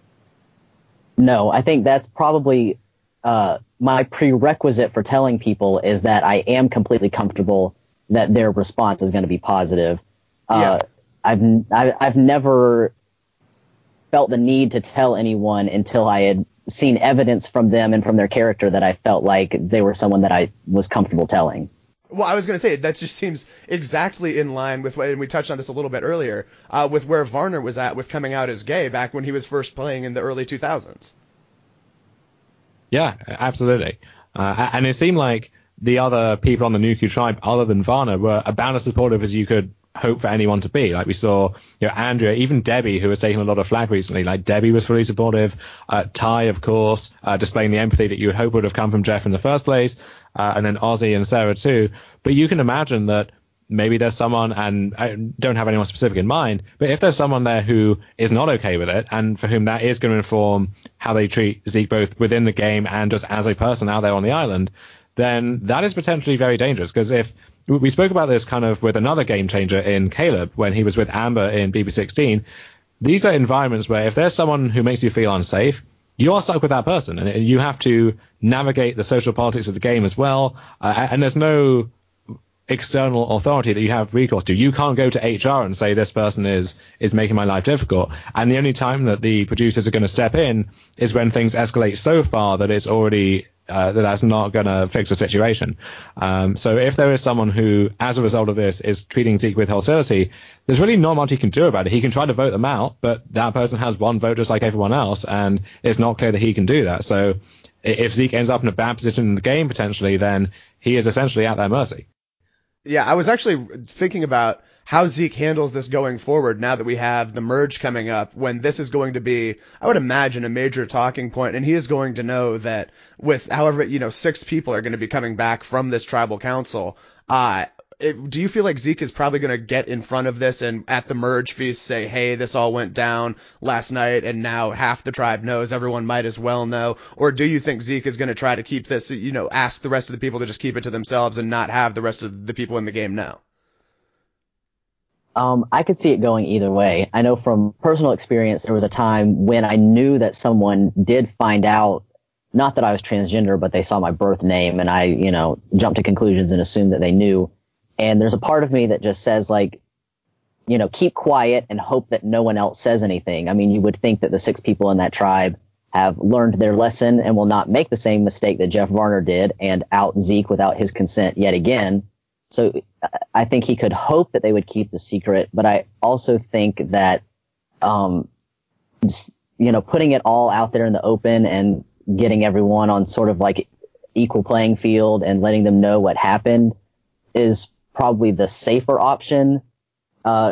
No, I think that's probably uh, my prerequisite for telling people is that I am completely comfortable that their response is going to be positive. Uh, yeah. I've, I, I've never felt the need to tell anyone until I had seen evidence from them and from their character that I felt like they were someone that I was comfortable telling. Well, I was going to say, that just seems exactly in line with, and we touched on this a little bit earlier, uh, with where Varner was at with coming out as gay back when he was first playing in the early two thousands. Yeah, absolutely. Uh, and it seemed like the other people on the Nuku tribe, other than Varner, were about as supportive as you could hope for anyone to be. Like we saw, you know, Andrea, even Debbie, who was taking a lot of flack recently, like Debbie was fully supportive. Uh, Ty, of course, uh, displaying the empathy that you would hope would have come from Jeff in the first place. Uh, and then Ozzy and Sarah too. But you can imagine that maybe there's someone, and I don't have anyone specific in mind, but if there's someone there who is not okay with it and for whom that is going to inform how they treat Zeke both within the game and just as a person out there on the island, then that is potentially very dangerous. Because if we spoke about this kind of with another game changer in Caleb when he was with Amber in B B sixteen, these are environments where if there's someone who makes you feel unsafe, you are stuck with that person, and you have to navigate the social politics of the game as well. Uh, and there's no external authority that you have recourse to. You can't go to H R and say this person is is making my life difficult. And the only time that the producers are going to step in is when things escalate so far that it's already uh, that that's not going to fix the situation. Um, so if there is someone who, as a result of this, is treating Zeke with hostility, there's really not much he can do about it. He can try to vote them out, but that person has one vote just like everyone else, and it's not clear that he can do that. So if Zeke ends up in a bad position in the game potentially, then he is essentially at their mercy. Yeah, I was actually thinking about how Zeke handles this going forward now that we have the merge coming up, when this is going to be, I would imagine, a major talking point, and he is going to know that with however, you know, six people are going to be coming back from this tribal council. Uh, it, do you feel like Zeke is probably going to get in front of this and at the merge feast say, hey, this all went down last night and now half the tribe knows, everyone might as well know? Or do you think Zeke is going to try to keep this, you know, ask the rest of the people to just keep it to themselves and not have the rest of the people in the game know? Um, I could see it going either way. I know from personal experience, there was a time when I knew that someone did find out, not that I was transgender, but they saw my birth name, and I, you know, jumped to conclusions and assumed that they knew. And there's a part of me that just says, like, you know, keep quiet and hope that no one else says anything. I mean, you would think that the six people in that tribe have learned their lesson and will not make the same mistake that Jeff Varner did and out Zeke without his consent yet again. So I think he could hope that they would keep the secret, but I also think that, um, just, you know, putting it all out there in the open and getting everyone on sort of like equal playing field and letting them know what happened is probably the safer option. Uh,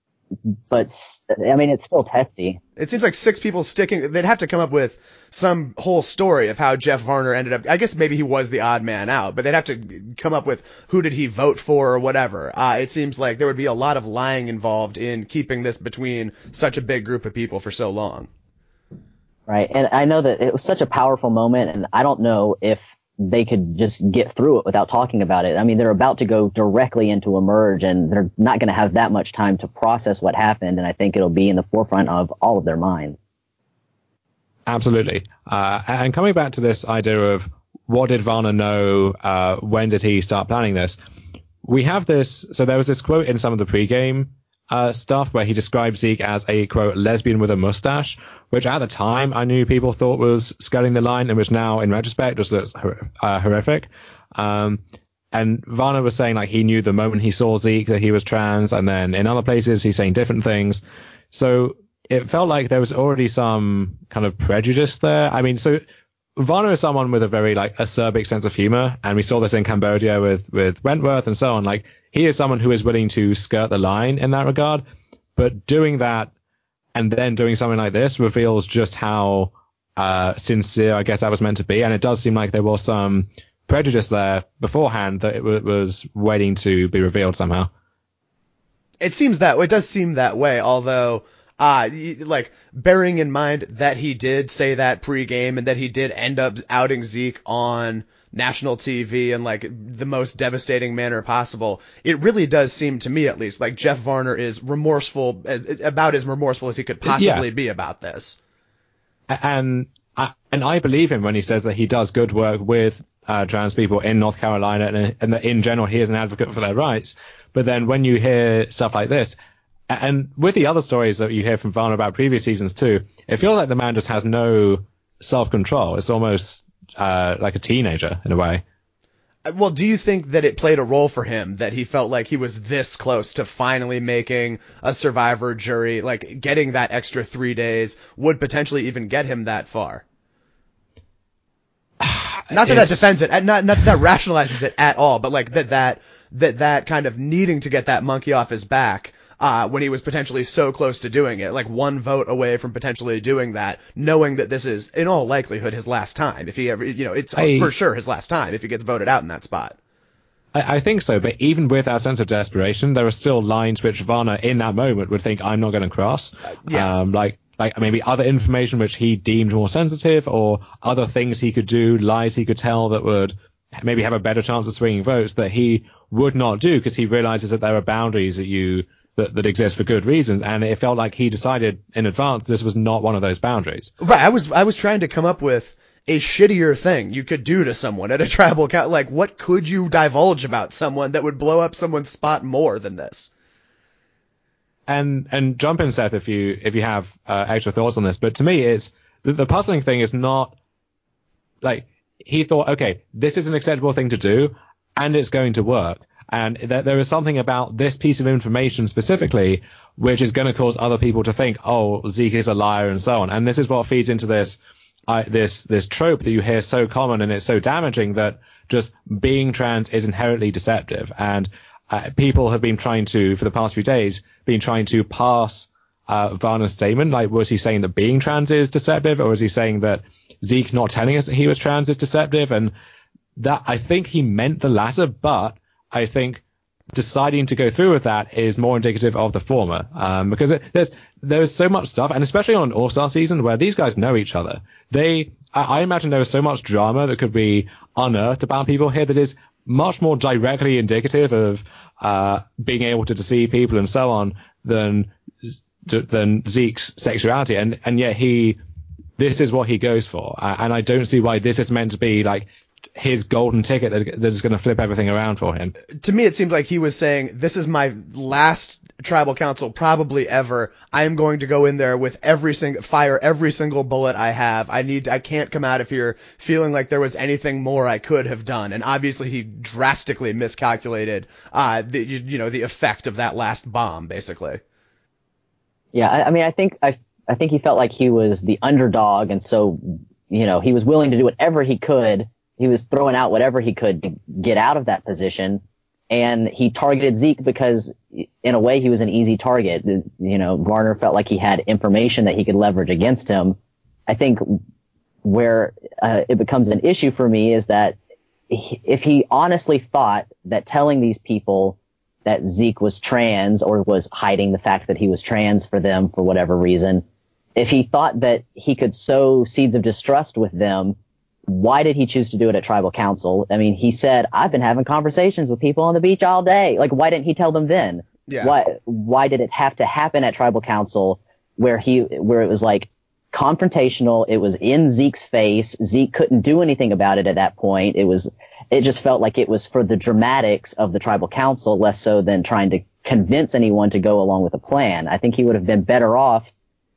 but I mean, it's still testy. It seems like six people sticking, they'd have to come up with some whole story of how Jeff Varner ended up. I guess maybe he was the odd man out, but they'd have to come up with who did he vote for or whatever. Uh, it seems like there would be a lot of lying involved in keeping this between such a big group of people for so long. Right. And I know that it was such a powerful moment, and I don't know if they could just get through it without talking about it. I mean, they're about to go directly into a merge, and they're not going to have that much time to process what happened. And I think it'll be in the forefront of all of their minds. Absolutely. Uh, and coming back to this idea of what did Varner know, uh, when did he start planning this? We have this. So there was this quote in some of the pregame uh, stuff where he described Zeke as a, quote, lesbian with a mustache, which at the time I knew people thought was skirting the line, and which now in retrospect just looks uh, horrific. Um, and Varner was saying like he knew the moment he saw Zeke that he was trans, and then in other places he's saying different things. So it felt like there was already some kind of prejudice there. I mean, so Varner is someone with a very like acerbic sense of humor, and we saw this in Cambodia with with Wentworth and so on. Like, he is someone who is willing to skirt the line in that regard, but doing that and then doing something like this reveals just how uh, sincere, I guess, that was meant to be. And it does seem like there was some prejudice there beforehand that it w- was waiting to be revealed somehow. It seems that it does seem that way, although uh like bearing in mind that he did say that pregame and that he did end up outing Zeke on national T V in like the most devastating manner possible, it really does seem to me, at least, like Jeff Varner is remorseful, about as remorseful as he could possibly yeah. be about this. And I, and I believe him when he says that he does good work with uh, trans people in North Carolina, and, and that in general he is an advocate for their rights. But then when you hear stuff like this, and with the other stories that you hear from Varner about previous seasons too, it feels like the man just has no self-control. It's almost uh, like a teenager in a way. Well, do you think that it played a role for him that he felt like he was this close to finally making a Survivor jury, like getting that extra three days would potentially even get him that far? Not that it's... that defends it, not, not that that rationalizes it at all, but like that, that, that, that kind of needing to get that monkey off his back, uh, when he was potentially so close to doing it, like one vote away from potentially doing that, knowing that this is in all likelihood his last time. If he ever, you know, it's I, for sure his last time if he gets voted out in that spot. I, I think so, but even with that sense of desperation, there are still lines which Varner in that moment would think, I'm not going to cross. Uh, yeah. Um, like, like maybe other information which he deemed more sensitive, or other things he could do, lies he could tell that would maybe have a better chance of swinging votes that he would not do, because he realizes that there are boundaries that you that, that exist for good reasons, and it felt like he decided in advance this was not one of those boundaries. Right. I was I was trying to come up with a shittier thing you could do to someone at a tribal council. Like, what could you divulge about someone that would blow up someone's spot more than this? And and jump in, Seth, if you if you have uh, extra thoughts on this. But to me, it's the, the puzzling thing is not like he thought, okay, this is an acceptable thing to do, and it's going to work. And th- there is something about this piece of information specifically which is going to cause other people to think, oh, Zeke is a liar and so on. And this is what feeds into this uh, this this trope that you hear so common, and it's so damaging, that just being trans is inherently deceptive. And uh, people have been trying to, for the past few days, been trying to pass uh, Varner's statement. Like, was he saying that being trans is deceptive, or was he saying that Zeke not telling us that he was trans is deceptive? And that, I think he meant the latter, but I think deciding to go through with that is more indicative of the former, um, because it, there's there's so much stuff, and especially on an All-Star season where these guys know each other. They, I, I imagine there was so much drama that could be unearthed about people here that is much more directly indicative of uh, being able to deceive people and so on than than Zeke's sexuality, and and yet he, this is what he goes for, uh, and I don't see why this is meant to be like his golden ticket that, that is going to flip everything around for him. To me, it seemed like he was saying, this is my last tribal council probably ever. I am going to go in there with every single, fire every single bullet I have. I need, I can't come out of here feeling like there was anything more I could have done. And obviously he drastically miscalculated, uh, the, you, you know, the effect of that last bomb, basically. Yeah. I, I mean, I think, I, I think he felt like he was the underdog. And so, you know, he was willing to do whatever he could. He was throwing out whatever he could to get out of that position, and he targeted Zeke because, in a way, he was an easy target. You know, Varner felt like he had information that he could leverage against him. I think where uh, it becomes an issue for me is that he, if he honestly thought that telling these people that Zeke was trans, or was hiding the fact that he was trans for them for whatever reason, if he thought that he could sow seeds of distrust with them, why did he choose to do it at tribal council? I mean, he said, I've been having conversations with people on the beach all day. Like, why didn't he tell them then? Yeah. Why, why did it have to happen at tribal council where he, where it was like confrontational? It was in Zeke's face. Zeke couldn't do anything about it at that point. It was, it just felt like it was for the dramatics of the tribal council, less so than trying to convince anyone to go along with the plan. I think he would have been better off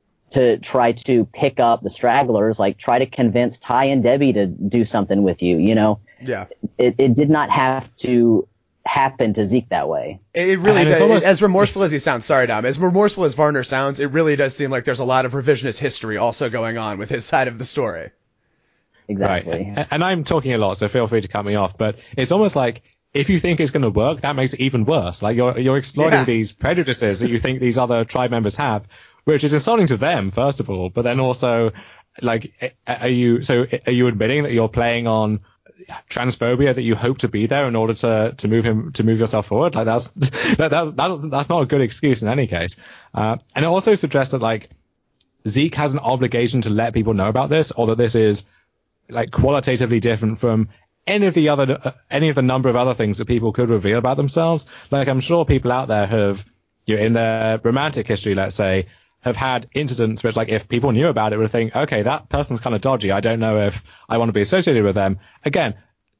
to try to pick up the stragglers, like try to convince Ty and Debbie to do something with you, you know? Yeah. It, it did not have to happen to Zeke that way. It really And does. it's almost- As remorseful as he sounds, sorry, Dom, as remorseful as Varner sounds, it really does seem like there's a lot of revisionist history also going on with his side of the story. Exactly. Right. And I'm talking a lot, so feel free to cut me off, but it's almost like, if you think it's going to work, that makes it even worse. Like, you're you're exploiting Yeah. these prejudices that you think these other tribe members have, which is insulting to them, first of all, but then also, like, are you, so are you admitting that you're playing on transphobia, that you hope to be there in order to, to move him, to move yourself forward? Like, that's, that, that, that's, that's not a good excuse in any case. Uh, and it also suggests that, like, Zeke has an obligation to let people know about this, or that this is, like, qualitatively different from any of the other, uh, any of the number of other things that people could reveal about themselves. Like, I'm sure people out there have, you know, in their romantic history, let's say, have had incidents which, like, if people knew about it, would think, okay, that person's kind of dodgy. I don't know if I want to be associated with them. Again,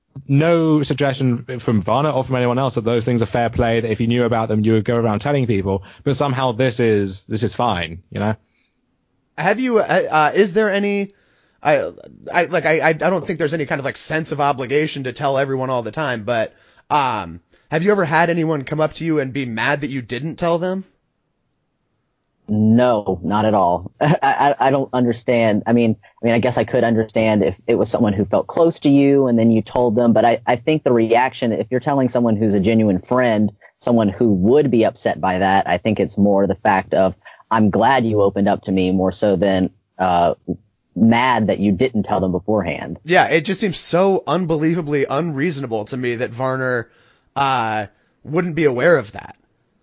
no suggestion from Varner or from anyone else that those things are fair play, that if you knew about them, you would go around telling people, but somehow this is, this is fine, you know? Have you, uh, uh, is there any, I, I, like, I, I don't think there's any kind of, like, sense of obligation to tell everyone all the time, but, um, have you ever had anyone come up to you and be mad that you didn't tell them? No, not at all. I, I, I don't understand. I mean, I mean, I guess I could understand if it was someone who felt close to you and then you told them, but I, I think the reaction, if you're telling someone who's a genuine friend, someone who would be upset by that, I think it's more the fact of, I'm glad you opened up to me, more so than, uh, mad that you didn't tell them beforehand. Yeah, it just seems so unbelievably unreasonable to me that Varner, uh, wouldn't be aware of that.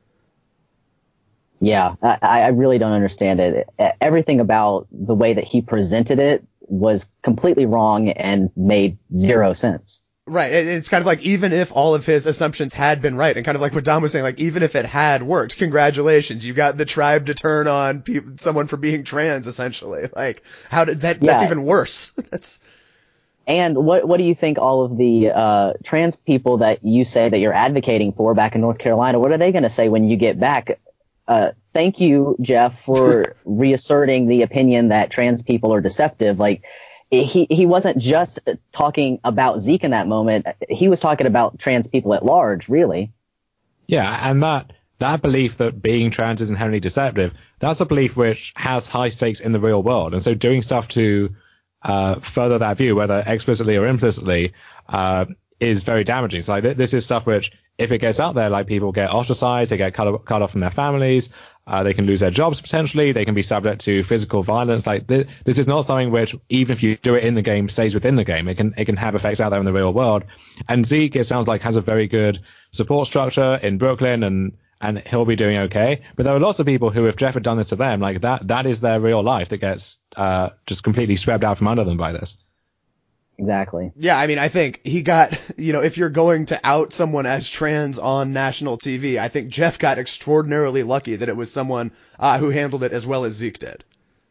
Yeah, I, I really don't understand it. Everything about the way that he presented it was completely wrong and made zero sense. Right. It, it's kind of like, even if all of his assumptions had been right, and kind of like what Dom was saying, like, even if it had worked, congratulations, you got the tribe to turn on pe- someone for being trans, essentially. Like, how did that, Yeah. that's even worse. That's, And what what do you think all of the uh, trans people that you say that you're advocating for back in North Carolina, what are they going to say when you get back? Uh, thank you, Jeff, for reasserting the opinion that trans people are deceptive. Like, he he wasn't just talking about Zeke in that moment. He was talking about trans people at large, really. Yeah, and that that belief that being trans is inherently deceptive, that's a belief which has high stakes in the real world. And so doing stuff to uh, further that view, whether explicitly or implicitly, uh, is very damaging. So like th- this is stuff which, if it gets out there, like people get ostracized, they get cut, cut off from their families, uh, they can lose their jobs potentially, they can be subject to physical violence. Like th- this is not something which, even if you do it in the game, stays within the game. It can it can have effects out there in the real world. And Zeke, it sounds like, has a very good support structure in Brooklyn, and and he'll be doing okay. But there are lots of people who, if Jeff had done this to them, like that that is their real life that gets uh, just completely swept out from under them by this. Exactly. yeah, I mean, I think he got, you know, if you're going to out someone as trans on national T V, I think Jeff got extraordinarily lucky that it was someone uh, who handled it as well as Zeke did.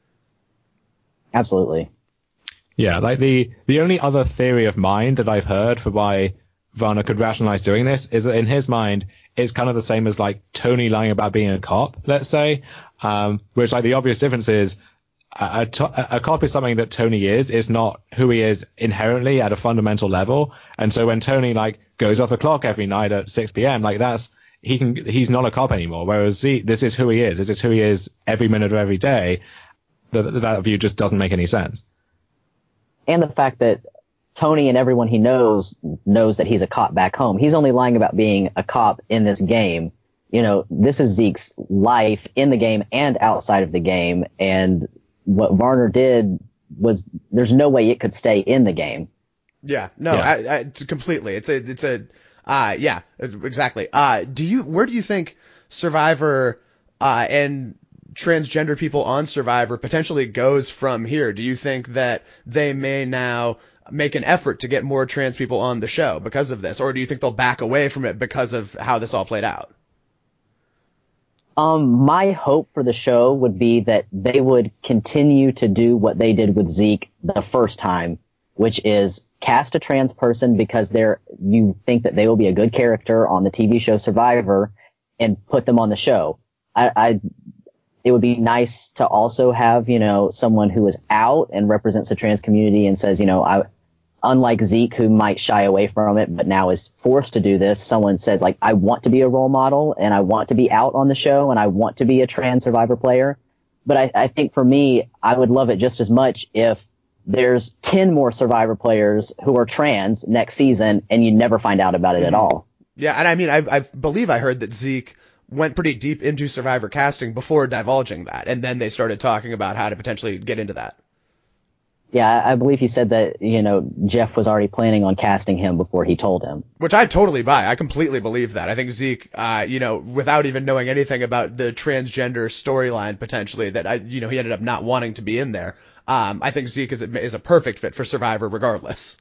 Absolutely. Yeah, like the the only other theory of mine that I've heard for why Varner could rationalize doing this is that in his mind, it's kind of the same as like Tony lying about being a cop, let's say, um, which like the obvious difference is a, a, to- a cop is something that Tony is. It's not who he is inherently at a fundamental level. And so when Tony like goes off the clock every night at six p.m., like that's, he can, he's not a cop anymore. Whereas Z, this is who he is. This is who he is every minute of every day. That, that view just doesn't make any sense. And the fact that Tony and everyone he knows knows that he's a cop back home. He's only lying about being a cop in this game. You know, this is Zeke's life in the game and outside of the game. And what Varner did was, there's no way it could stay in the game. Yeah, no, Yeah. I, I, it's completely. It's a, it's a, uh, yeah, exactly. Uh, do you, where do you think Survivor, uh, and transgender people on Survivor potentially goes from here? Do you think that they may now make an effort to get more trans people on the show because of this? Or do you think they'll back away from it because of how this all played out? Um, my hope for the show would be that they would continue to do what they did with Zeke the first time, which is cast a trans person because they're, you think that they will be a good character on the T V show Survivor, and put them on the show. I, I it would be nice to also have, you know, someone who is out and represents the trans community and says, you know, I, unlike Zeke, who might shy away from it, but now is forced to do this, someone says, like, I want to be a role model and I want to be out on the show and I want to be a trans Survivor player. But I, I think for me, I would love it just as much if there's ten more Survivor players who are trans next season and you never find out about it Mm-hmm. at all. Yeah, and I mean, I, I believe I heard that Zeke went pretty deep into Survivor casting before divulging that, and then they started talking about how to potentially get into that. Yeah, I believe he said that, you know, Jeff was already planning on casting him before he told him. Which I totally buy. I completely believe that. I think Zeke, uh, you know, without even knowing anything about the transgender storyline potentially, that I, you know, he ended up not wanting to be in there. Um, I think Zeke is a, is a perfect fit for Survivor regardless.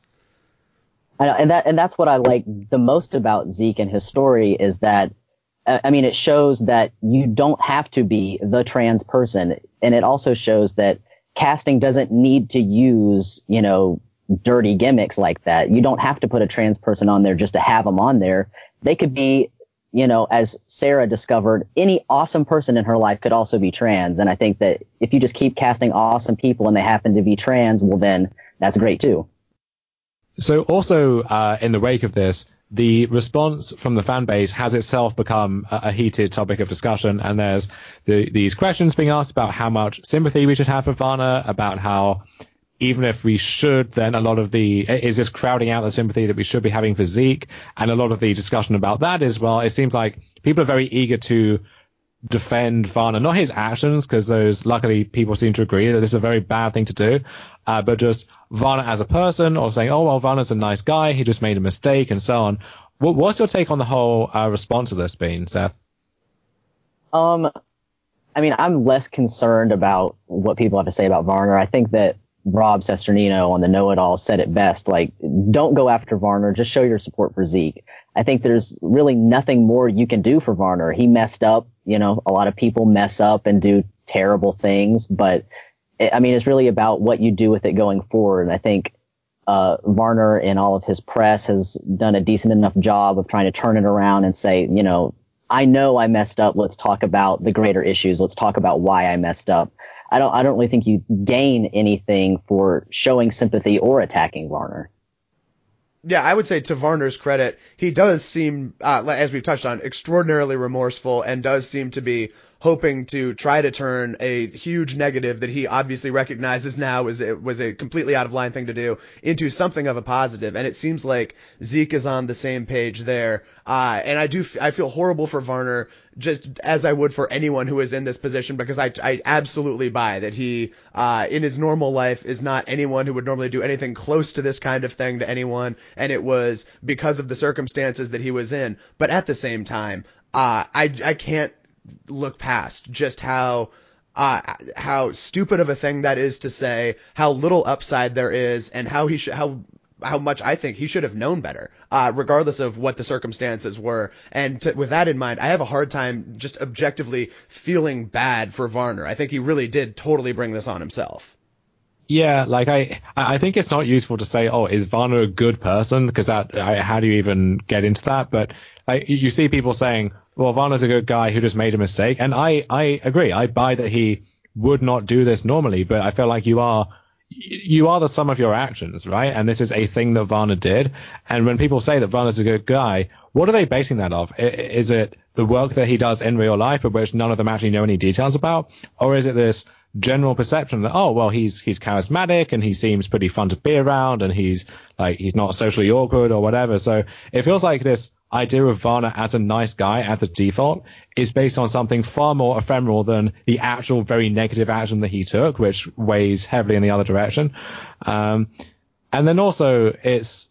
I- And that, and that's what I like the most about Zeke and his story is that, uh, I mean, it shows that you don't have to be the trans person. And it also shows that casting doesn't need to use, you know, dirty gimmicks like that. You don't have to put a trans person on there just to have them on there. They could be, you know, as Sarah discovered, any awesome person in her life could also be trans. And I think that if you just keep casting awesome people and they happen to be trans, well, then that's great too. So also uh, in the wake of this, the response from the fan base has itself become a, a heated topic of discussion, and there's the, these questions being asked about how much sympathy we should have for Varner, about how even if we should, then a lot of the, is this crowding out the sympathy that we should be having for Zeke? And a lot of the discussion about that is, well, it seems like people are very eager to defend Varner, not his actions, because those, luckily, people seem to agree that this is a very bad thing to do, uh, but just Varner as a person, or saying, oh, well, Varner's a nice guy, he just made a mistake, and so on. What, what's your take on the whole uh, response to this been, Seth? Um, I mean, I'm less concerned about what people have to say about Varner. I think that Rob Cesternino on the Know It All said it best. Like, don't go after Varner. Just show your support for Zeke. I think there's really nothing more you can do for Varner. He messed up. You know, a lot of people mess up and do terrible things, but I mean, it's really about what you do with it going forward. And I think uh, Varner in all of his press has done a decent enough job of trying to turn it around and say, you know, I know I messed up. Let's talk about the greater issues. Let's talk about why I messed up. I don't, I don't really think you gain anything for showing sympathy or attacking Varner. Yeah, I would say to Varner's credit, he does seem, uh, as we've touched on, extraordinarily remorseful and does seem to be hoping to try to turn a huge negative that he obviously recognizes now is it was a completely out of line thing to do into something of a positive. And it seems like Zeke is on the same page there. Uh, and I do, I feel horrible for Varner, just as I would for anyone who is in this position, because I, I absolutely buy that he, uh, in his normal life is not anyone who would normally do anything close to this kind of thing to anyone. And it was because of the circumstances that he was in. But at the same time, uh, I, I can't look past just how uh how stupid of a thing that is to say, how little upside there is, and how he should how how much I think he should have known better, uh regardless of what the circumstances were. And to, with that in mind, I have a hard time just objectively feeling bad for Varner. I think he really did totally bring this on himself. Yeah, like I, I think it's not useful to say, oh, is Varner a good person? Because that, I, how do you even get into that? But like, you see people saying, well, Varner's a good guy who just made a mistake. And I, I agree. I buy that he would not do this normally, but I feel like you are, you are the sum of your actions, right? And this is a thing that Varner did. And when people say that Varner's a good guy, what are they basing that off? Is it the work that he does in real life, but which none of them actually know any details about? Or is it this general perception that, oh, well, he's he's charismatic and he seems pretty fun to be around and he's like he's not socially awkward or whatever? So it feels like this idea of Varner as a nice guy at the default is based on something far more ephemeral than the actual very negative action that he took, which weighs heavily in the other direction. Um, and then also it's,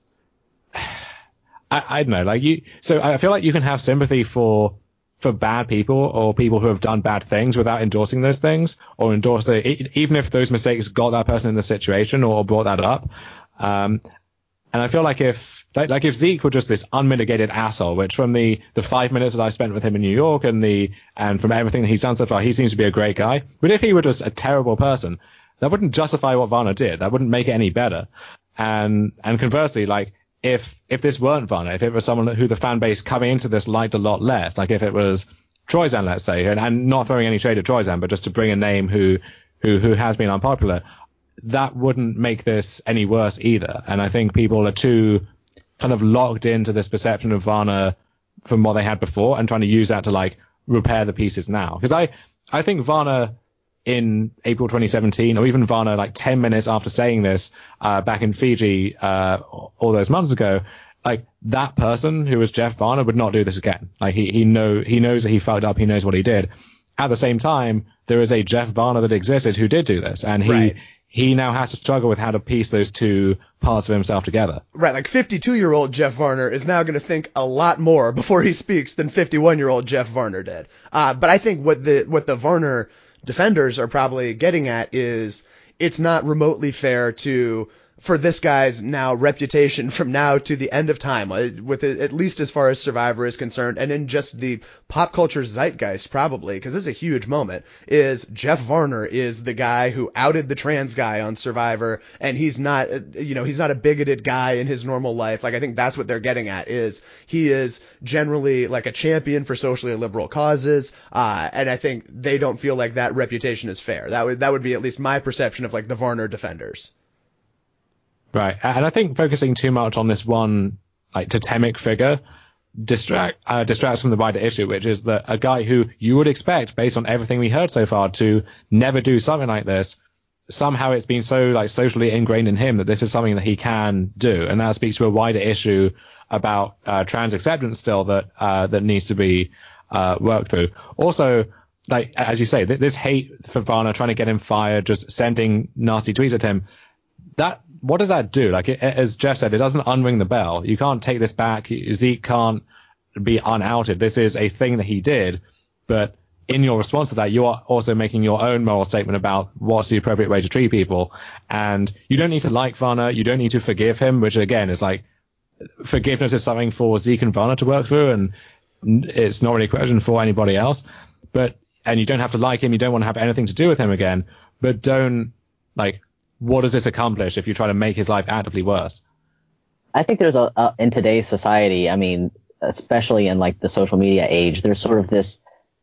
I, I don't know, like you, so I feel like you can have sympathy for for bad people or people who have done bad things without endorsing those things or endorse it, even if those mistakes got that person in the situation or brought that up. Um, and I feel like if, like, like if Zeke were just this unmitigated asshole, which from the, the five minutes that I spent with him in New York and the, and from everything that he's done so far, he seems to be a great guy. But if he were just a terrible person, that wouldn't justify what Varner did. That wouldn't make it any better. And, and conversely, like, if if this weren't Varner, if it was someone who the fan base coming into this liked a lot less, like if it was Troyzan, let's say, and, and not throwing any shade at Troyzan, but just to bring a name who who who has been unpopular, that wouldn't make this any worse either. And I think people are too kind of locked into this perception of Varner from what they had before and trying to use that to like repair the pieces now. Because I I think Varner in April twenty seventeen, or even Varner like ten minutes after saying this uh, back in Fiji uh, all those months ago, like that person who was Jeff Varner would not do this again. Like he he know he knows that he fucked up. He knows what he did. At the same time, there is a Jeff Varner that existed who did do this, and he right. he now has to struggle with how to piece those two parts of himself together. Right, like fifty-two-year-old Jeff Varner is now going to think a lot more before he speaks than fifty-one-year-old Jeff Varner did. Uh, but I think what the what the Varner defenders are probably getting at is it's not remotely fair to for this guy's now reputation from now to the end of time, with it, at least as far as Survivor is concerned, and in just the pop culture zeitgeist probably, because this is a huge moment, is Jeff Varner is the guy who outed the trans guy on Survivor, and he's not, you know, he's not a bigoted guy in his normal life. Like, I think that's what they're getting at, is he is generally like a champion for socially liberal causes, uh, and I think they don't feel like that reputation is fair. That would, that would be at least my perception of like the Varner defenders. Right, and I think focusing too much on this one like totemic figure distract uh, distracts from the wider issue, which is that a guy who you would expect, based on everything we heard so far, to never do something like this, somehow it's been so like socially ingrained in him that this is something that he can do, and that speaks to a wider issue about uh, trans acceptance still that uh, that needs to be uh, worked through. Also, like as you say, th- this hate for Varner, trying to get him fired, just sending nasty tweets at him. That what does that do? Like, it, as Jeff said, it doesn't unring the bell. You can't take this back. Zeke can't be unouted. This is a thing that he did, but in your response to that, you are also making your own moral statement about what's the appropriate way to treat people. And you don't need to like Varner. You don't need to forgive him, which again is like, forgiveness is something for Zeke and Varner to work through, and it's not really a question for anybody else. But, and you don't have to like him. You don't want to have anything to do with him again, but don't, like, what does this accomplish if you try to make his life actively worse? I think there's a, a in today's society, I mean, especially in like the social media age, there's sort of this,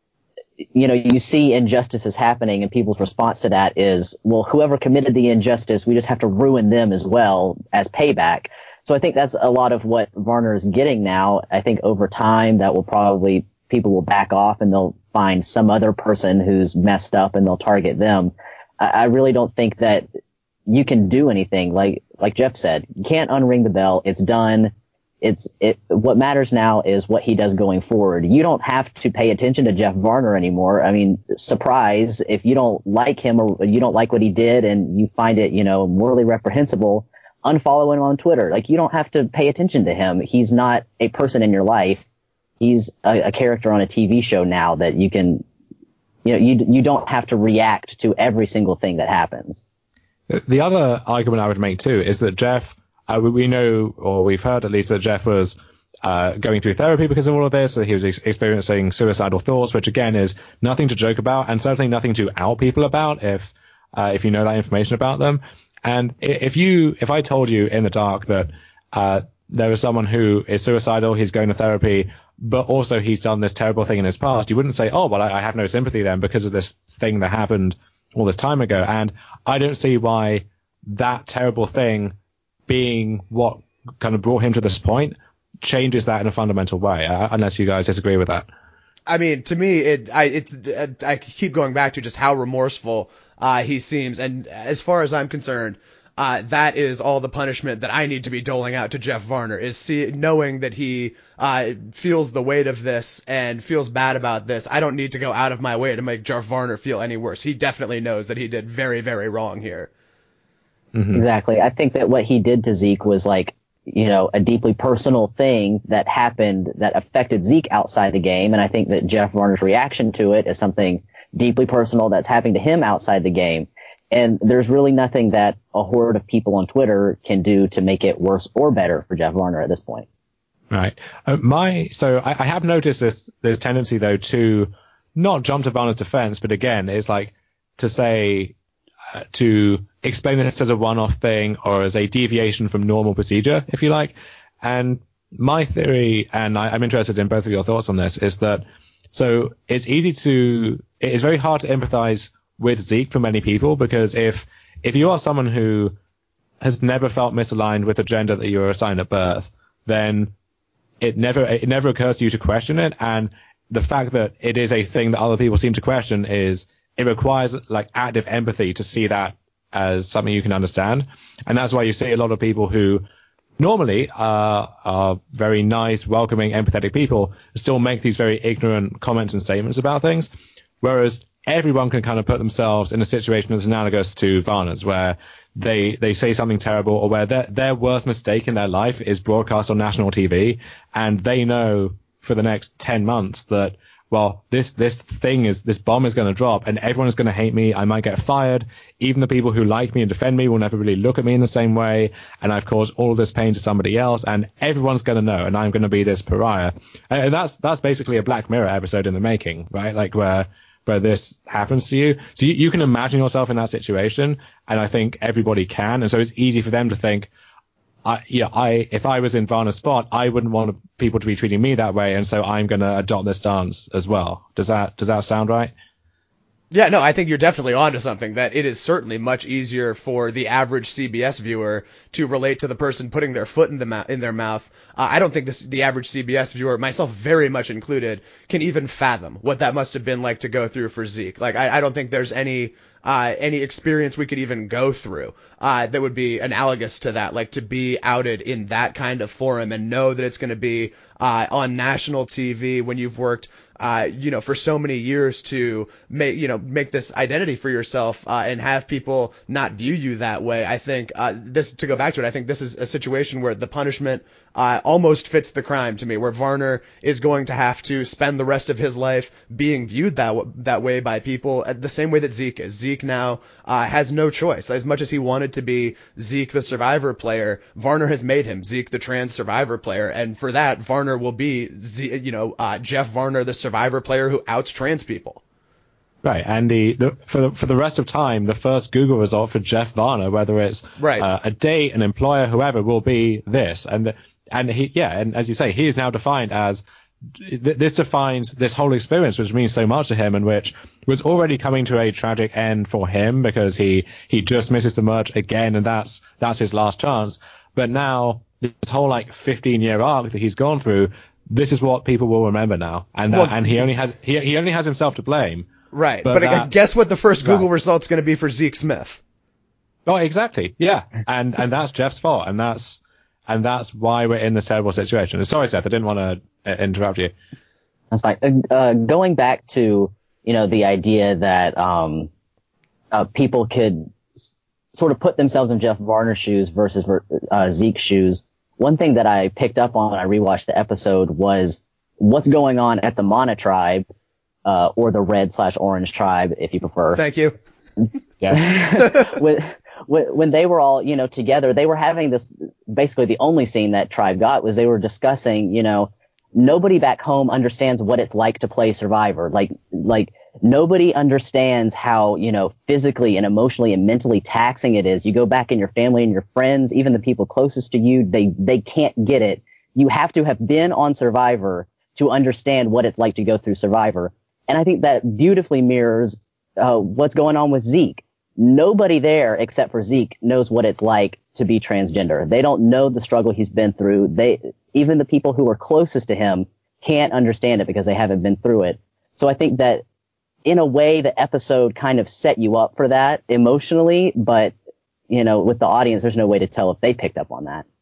you know, you see injustices happening and people's response to that is, well, whoever committed the injustice, we just have to ruin them as well as payback. So I think that's a lot of what Varner is getting now. I think over time that will probably, people will back off and they'll find some other person who's messed up and they'll target them. I, I really don't think that you can do anything. Like, like Jeff said, you can't unring the bell. It's done. It's, it, what matters now is what he does going forward. You don't have to pay attention to Jeff Varner anymore. I mean, surprise, if you don't like him or you don't like what he did and you find it, you know, morally reprehensible, unfollow him on Twitter. Like, you don't have to pay attention to him. He's not a person in your life. He's a, a character on a T V show now that you can, you know, you, you don't have to react to every single thing that happens. The other argument I would make too is that Jeff, Uh, we, we know, or we've heard at least, that Jeff was uh, going through therapy because of all of this. So he was ex- experiencing suicidal thoughts, which again is nothing to joke about, and certainly nothing to out people about if uh, if you know that information about them. And if you, if I told you in the dark that uh, there is someone who is suicidal, he's going to therapy, but also he's done this terrible thing in his past, you wouldn't say, oh, well, I, I have no sympathy then because of this thing that happened all this time ago. And I don't see why that terrible thing being what kind of brought him to this point changes that in a fundamental way, uh, unless you guys disagree with that. I mean, to me, it I it's I keep going back to just how remorseful uh, he seems, and as far as I'm concerned, uh, that is all the punishment that I need to be doling out to Jeff Varner, is see, knowing that he uh, feels the weight of this and feels bad about this. I don't need to go out of my way to make Jeff Varner feel any worse. He definitely knows that he did very, very wrong here. Mm-hmm. Exactly. I think that what he did to Zeke was like, you know, a deeply personal thing that happened that affected Zeke outside the game. And I think that Jeff Varner's reaction to it is something deeply personal that's happening to him outside the game. And there's really nothing that a horde of people on Twitter can do to make it worse or better for Jeff Varner at this point. Right. Uh, my, so I, I have noticed this, this tendency though to not jump to Varner's defense, but again, it's like to say, uh, to explain this as a one-off thing or as a deviation from normal procedure, if you like. And my theory, and I, I'm interested in both of your thoughts on this, is that so it's easy to, it's very hard to empathize with Zeke for many people, because if if you are someone who has never felt misaligned with the gender that you were assigned at birth, then it never it never occurs to you to question it. And the fact that it is a thing that other people seem to question is, it requires like active empathy to see that as something you can understand. And that's why you see a lot of people who normally uh, are very nice, welcoming, empathetic people still make these very ignorant comments and statements about things. Whereas everyone can kind of put themselves in a situation that's analogous to Varner's, where they they say something terrible, or where their their worst mistake in their life is broadcast on national T V, and they know for the next ten months that, well, this this thing is, this bomb is going to drop and everyone is going to hate me. I might get fired. Even the people who like me and defend me will never really look at me in the same way. And I've caused all of this pain to somebody else, and everyone's going to know, and I'm going to be this pariah. And that's that's basically a Black Mirror episode in the making, right? Like where where this happens to you. So you, you can imagine yourself in that situation, and I think everybody can. And so it's easy for them to think, I, yeah, I, if I was in Varner's spot, I wouldn't want people to be treating me that way, and so I'm going to adopt this stance as well. Does that, does that sound right? Yeah, no, I think you're definitely onto something, that it is certainly much easier for the average C B S viewer to relate to the person putting their foot in the mou- in their mouth. Uh, I don't think this, the average C B S viewer, myself very much included, can even fathom what that must have been like to go through for Zeke. Like, I, I don't think there's any uh, any experience we could even go through uh, that would be analogous to that, like to be outed in that kind of forum and know that it's going to be uh, on national T V when you've worked uh, you know, for so many years to make, you know, make this identity for yourself, uh, and have people not view you that way. I think, uh, this, to go back to it, I think this is a situation where the punishment, uh, almost fits the crime to me, where Varner is going to have to spend the rest of his life being viewed that, w- that way by people, the same way that Zeke is. Zeke now, uh, has no choice. As much as he wanted to be Zeke the Survivor player, Varner has made him Zeke the trans Survivor player, and for that, Varner will be, Z- you know, uh, Jeff Varner, the Survivor player who outs trans people. Right, and the, the for the, for the rest of time, the first Google result for Jeff Varner, whether it's right. uh, a date, an employer, whoever, will be this, and and he, yeah, and as you say, he is now defined as. This defines this whole experience, which means so much to him, and which was already coming to a tragic end for him because he he just misses the merge again, and that's that's his last chance. But now this whole like fifteen year arc that he's gone through, this is what people will remember now, and well, uh, and he only has he he only has himself to blame. Right, but, but guess what the first Google right. result's going to be for Zeke Smith? Oh, exactly, yeah, and and that's Jeff's fault, and that's. And that's why we're in this terrible situation. Sorry, Seth, I didn't want to uh, interrupt you. That's fine. Uh, uh, going back to, you know, the idea that um, uh, people could s- sort of put themselves in Jeff Varner's shoes versus uh, Zeke's shoes, one thing that I picked up on when I rewatched the episode was what's going on at the Mana tribe, uh, or the red slash orange tribe, if you prefer. Thank you. Yes. when, when they were all, you know, together, they were having this, basically the only scene that tribe got was they were discussing, you know, nobody back home understands what it's like to play Survivor. Like, like nobody understands how, you know, physically and emotionally and mentally taxing it is. You go back in your family and your friends, even the people closest to you, they, they can't get it. You have to have been on Survivor to understand what it's like to go through Survivor. And I think that beautifully mirrors uh, what's going on with Zeke. Nobody there except for Zeke knows what it's like to be transgender. They don't know the struggle he's been through. They, even the people who are closest to him can't understand it because they haven't been through it. So I think that in a way, the episode kind of set you up for that emotionally, but you know, with the audience, there's no way to tell if they picked up on that.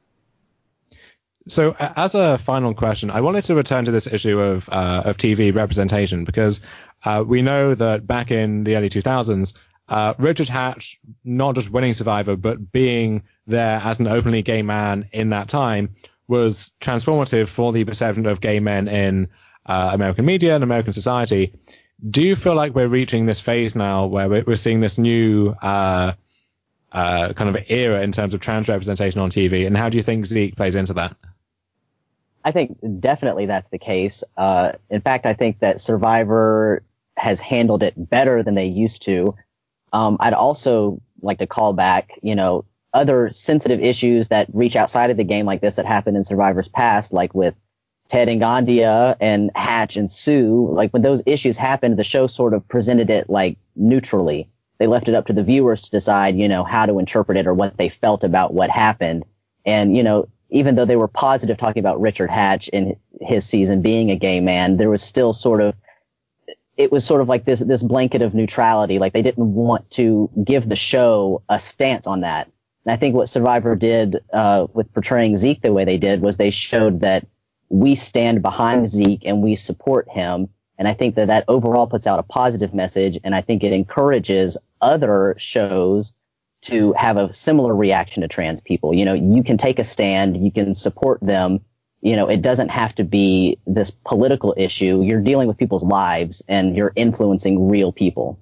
So uh, as a final question, I wanted to return to this issue of uh, of T V representation because uh, we know that back in the early two thousands, uh, Richard Hatch, not just winning Survivor, but being there as an openly gay man in that time was transformative for the perception of gay men in uh, American media and American society. Do you feel like we're reaching this phase now where we're seeing this new uh, uh, kind of era in terms of trans representation on T V? And how do you think Zeke plays into that? I think definitely that's the case. Uh, in fact, I think that Survivor has handled it better than they used to. Um, I'd also like to call back, you know, other sensitive issues that reach outside of the game like this that happened in Survivor's past, like with Ted and Gandia and Hatch and Sue. Like when those issues happened, the show sort of presented it like neutrally. They left it up to the viewers to decide, you know, how to interpret it or what they felt about what happened. And, you know, even though they were positive talking about Richard Hatch in his season being a gay man, there was still sort of, it was sort of like this, this blanket of neutrality. Like they didn't want to give the show a stance on that. And I think what Survivor did, uh, with portraying Zeke the way they did was they showed that we stand behind Zeke and we support him. And I think that that overall puts out a positive message. And I think it encourages other shows to have a similar reaction to trans people. You know, you can take a stand, you can support them. You know, it doesn't have to be this political issue. You're dealing with people's lives and you're influencing real people.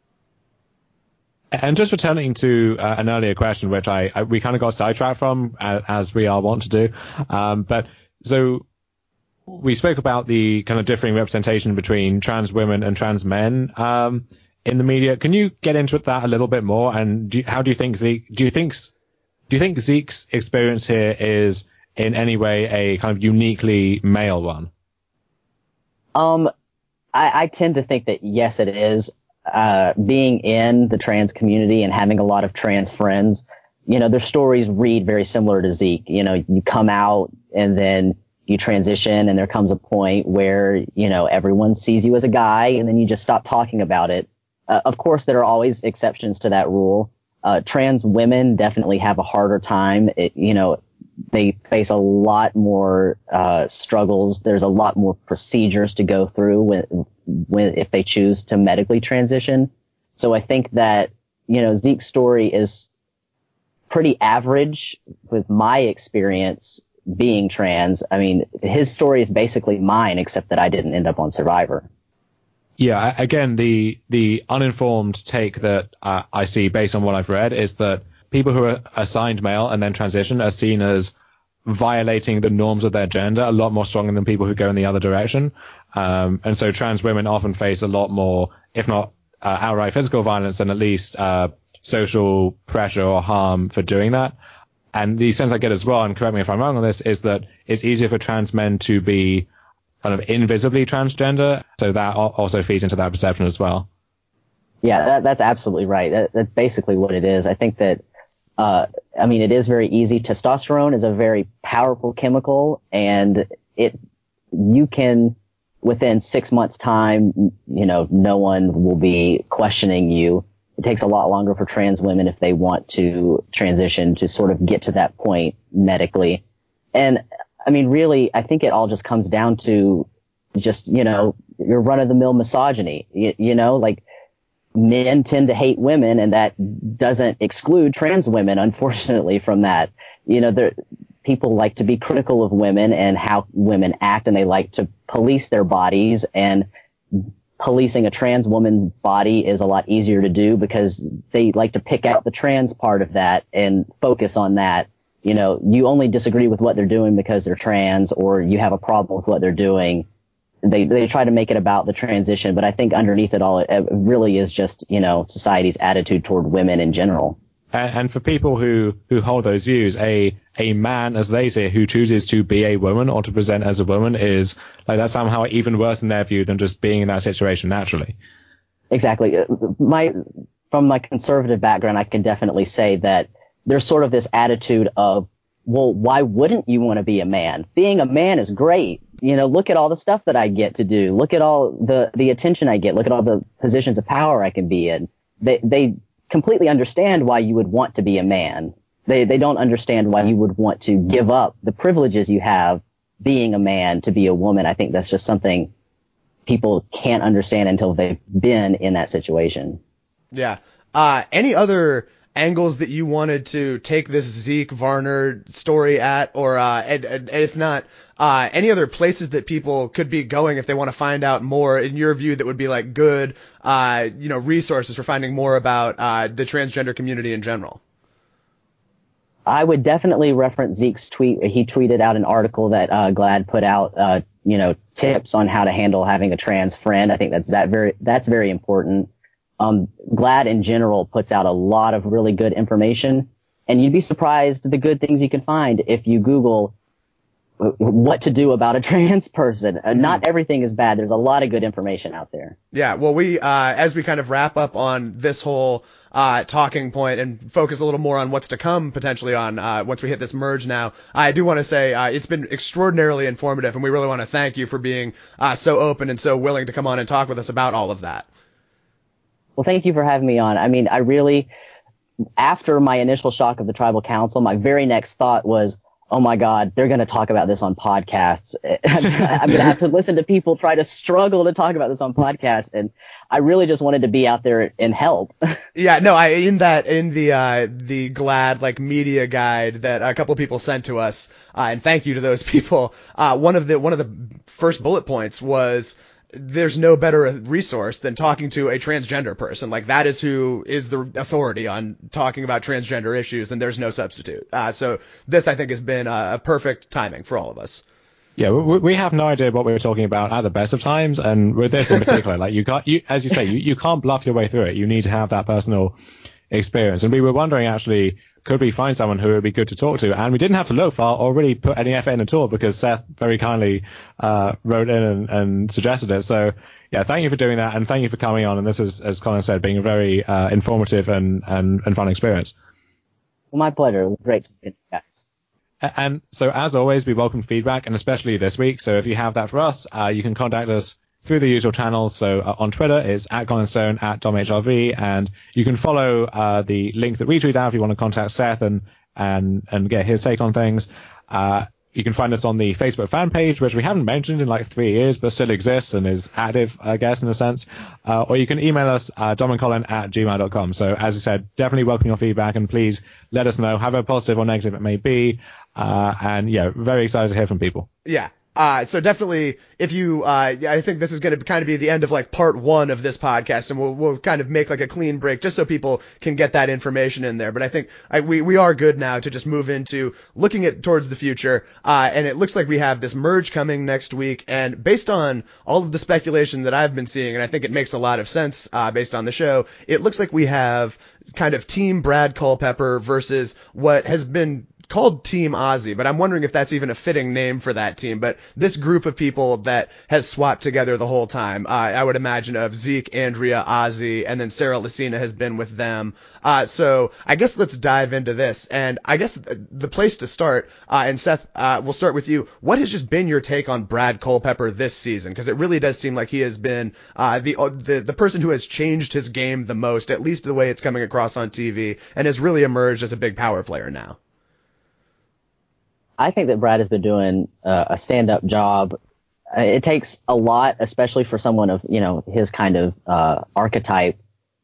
And just returning to uh, an earlier question, which I, I we kind of got sidetracked from, uh, as we are wont to do. Um, but so we spoke about the kind of differing representation between trans women and trans men um, in the media. Can you get into that a little bit more? And do you, how do you think Zeke? Do you think do you think Zeke's experience here is in any way a kind of uniquely male one? Um, I, I tend to think that yes, it is. Uh, being in the trans community and having a lot of trans friends, you know, their stories read very similar to Zeke. You know, you come out and then you transition and there comes a point where, you know, everyone sees you as a guy and then you just stop talking about it. Uh, of course, there are always exceptions to that rule. Uh, trans women definitely have a harder time. It, you know, they face a lot more uh, struggles. There's a lot more procedures to go through when, when if they choose to medically transition. So I think that, you know, Zeke's story is pretty average with my experience being trans. I mean, his story is basically mine, except that I didn't end up on Survivor. Yeah, again, the the uninformed take that uh, I see based on what I've read is that people who are assigned male and then transition are seen as violating the norms of their gender a lot more strongly than people who go in the other direction. Um, and so trans women often face a lot more, if not uh, outright physical violence, then at least uh, social pressure or harm for doing that. And the sense I get as well, and correct me if I'm wrong on this, is that it's easier for trans men to be kind of invisibly transgender. So that also feeds into that perception as well. Yeah, that, that's absolutely right. That, that's basically what it is. I think that, uh, I mean, it is very easy. Testosterone is a very powerful chemical, and it, you can, within six months time, you know, no one will be questioning you. It takes a lot longer for trans women if they want to transition to sort of get to that point medically. And I mean, really, I think it all just comes down to just, you know, your run of the mill misogyny, you, you know, like men tend to hate women, and that doesn't exclude trans women, unfortunately, from that. You know, there, people like to be critical of women and how women act, and they like to police their bodies, and policing a trans woman's body is a lot easier to do because they like to pick out the trans part of that and focus on that. You know, you only disagree with what they're doing because they're trans, or you have a problem with what they're doing. They they try to make it about the transition, but I think underneath it all, it, it really is just, you know, society's attitude toward women in general. And, and for people who, who hold those views, a a man, as they say, who chooses to be a woman or to present as a woman is like that's somehow even worse in their view than just being in that situation naturally. Exactly. My from my conservative background, I can definitely say that there's sort of this attitude of, well, why wouldn't you want to be a man? Being a man is great. You know, look at all the stuff that I get to do. Look at all the, the attention I get. Look at all the positions of power I can be in. They, they completely understand why you would want to be a man. They, they don't understand why you would want to give up the privileges you have being a man to be a woman. I think that's just something people can't understand until they've been in that situation. Yeah. Uh, any other angles that you wanted to take this Zeke Varner story at, or uh, and, and if not, uh, any other places that people could be going if they want to find out more, in your view, that would be like good, uh, you know, resources for finding more about uh, the transgender community in general? I would definitely reference Zeke's tweet. He tweeted out an article that uh, GLAAD put out, uh, you know, tips on how to handle having a trans friend. I think that's that very that's very important. Um, GLAAD in general puts out a lot of really good information, and you'd be surprised the good things you can find if you Google what to do about a trans person. Uh, not everything is bad. There's a lot of good information out there. Yeah, well, we, uh, as we kind of wrap up on this whole, uh, talking point and focus a little more on what's to come potentially on, uh, once we hit this merge now, I do want to say, uh, it's been extraordinarily informative, and we really want to thank you for being, uh, so open and so willing to come on and talk with us about all of that. Well, thank you for having me on. I mean, I really, after my initial shock of the tribal council, my very next thought was, oh my God, they're going to talk about this on podcasts. I'm going to have to listen to people try to struggle to talk about this on podcasts. And I really just wanted to be out there and help. Yeah, no, I, in that, in the, uh, the GLAAD, like, media guide that a couple of people sent to us, uh, and thank you to those people, uh, one of the, one of the first bullet points was, there's no better resource than talking to a transgender person. Like, that is who is the authority on talking about transgender issues, and there's no substitute. Uh, so this, I think, has been uh, a perfect timing for all of us. Yeah, we, we have no idea what we were talking about at the best of times, and with this in particular, like you can't, you, as you say, you, you can't bluff your way through it. You need to have that personal experience. And we were wondering, actually, could we find someone who would be good to talk to? And we didn't have to look far or really put any effort in at all, because Seth very kindly uh, wrote in and, and suggested it. So, yeah, thank you for doing that, and thank you for coming on. And this is, as Colin said, being a very uh, informative and, and, and fun experience. Well, my pleasure. It was great to meet you guys. And so, as always, we welcome feedback, and especially this week. So if you have that for us, uh, you can contact us through the usual channels. So uh, on Twitter, it's at Colin Stone, at DomHRV, and you can follow uh, the link that we tweet out if you want to contact Seth and and and get his take on things. Uh, you can find us on the Facebook fan page, which we haven't mentioned in like three years, but still exists and is active, I guess, in a sense. Uh, or you can email us, uh, domandcolin at gmail dot com. So as I said, definitely welcome your feedback, and please let us know, however positive or negative it may be. Uh, and yeah, very excited to hear from people. Yeah. Uh, so definitely, if you, uh, I think this is going to kind of be the end of like part one of this podcast, and we'll, we'll kind of make like a clean break just so people can get that information in there. But I think I, we, we are good now to just move into looking at towards the future. Uh, and it looks like we have this merge coming next week. And based on all of the speculation that I've been seeing, and I think it makes a lot of sense, uh, based on the show, it looks like we have kind of Team Brad Culpepper versus what has been called Team Ozzy, but I'm wondering if that's even a fitting name for that team. But this group of people that has swapped together the whole time, uh, I would imagine of Zeke, Andrea, Ozzy, and then Sarah Lucina has been with them. Uh, so I guess let's dive into this. And I guess the place to start, uh, and Seth, uh, we'll start with you. What has just been your take on Brad Culpepper this season? Because it really does seem like he has been, uh, the, the, the person who has changed his game the most, at least the way it's coming across on T V, and has really emerged as a big power player now. I think that Brad has been doing uh, a stand-up job. Uh, it takes a lot, especially for someone of, you know, his kind of uh, archetype,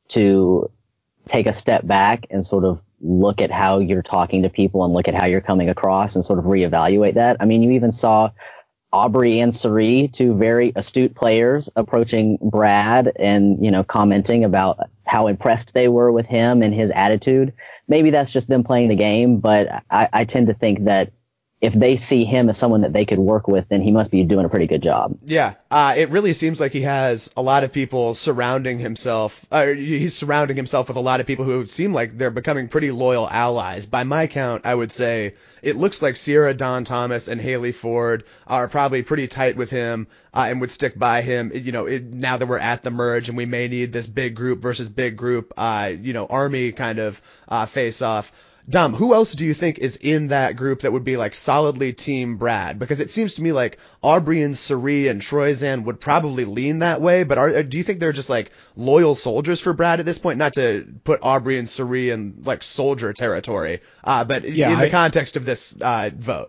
to take a step back and sort of look at how you're talking to people and look at how you're coming across and sort of reevaluate that. I mean, you even saw Aubrey and Cirie, two very astute players, approaching Brad and, you know, commenting about how impressed they were with him and his attitude. Maybe that's just them playing the game, but I, I tend to think that if they see him as someone that they could work with, then he must be doing a pretty good job. Yeah, uh, it really seems like he has a lot of people surrounding himself. Uh, he's surrounding himself with a lot of people who seem like they're becoming pretty loyal allies. By my count, I would say it looks like Sierra Dawn Thomas and Haley Ford are probably pretty tight with him uh, and would stick by him. You know, it, now that we're at the merge and we may need this big group versus big group, uh, you know, army kind of uh, face off. Dom, who else do you think is in that group that would be like solidly Team Brad? Because it seems to me like Aubrey and Cirie and Troyzan would probably lean that way, but are, do you think they're just like loyal soldiers for Brad at this point? Not to put Aubrey and Cirie in like soldier territory, uh, but yeah, in the I, context of this uh, vote.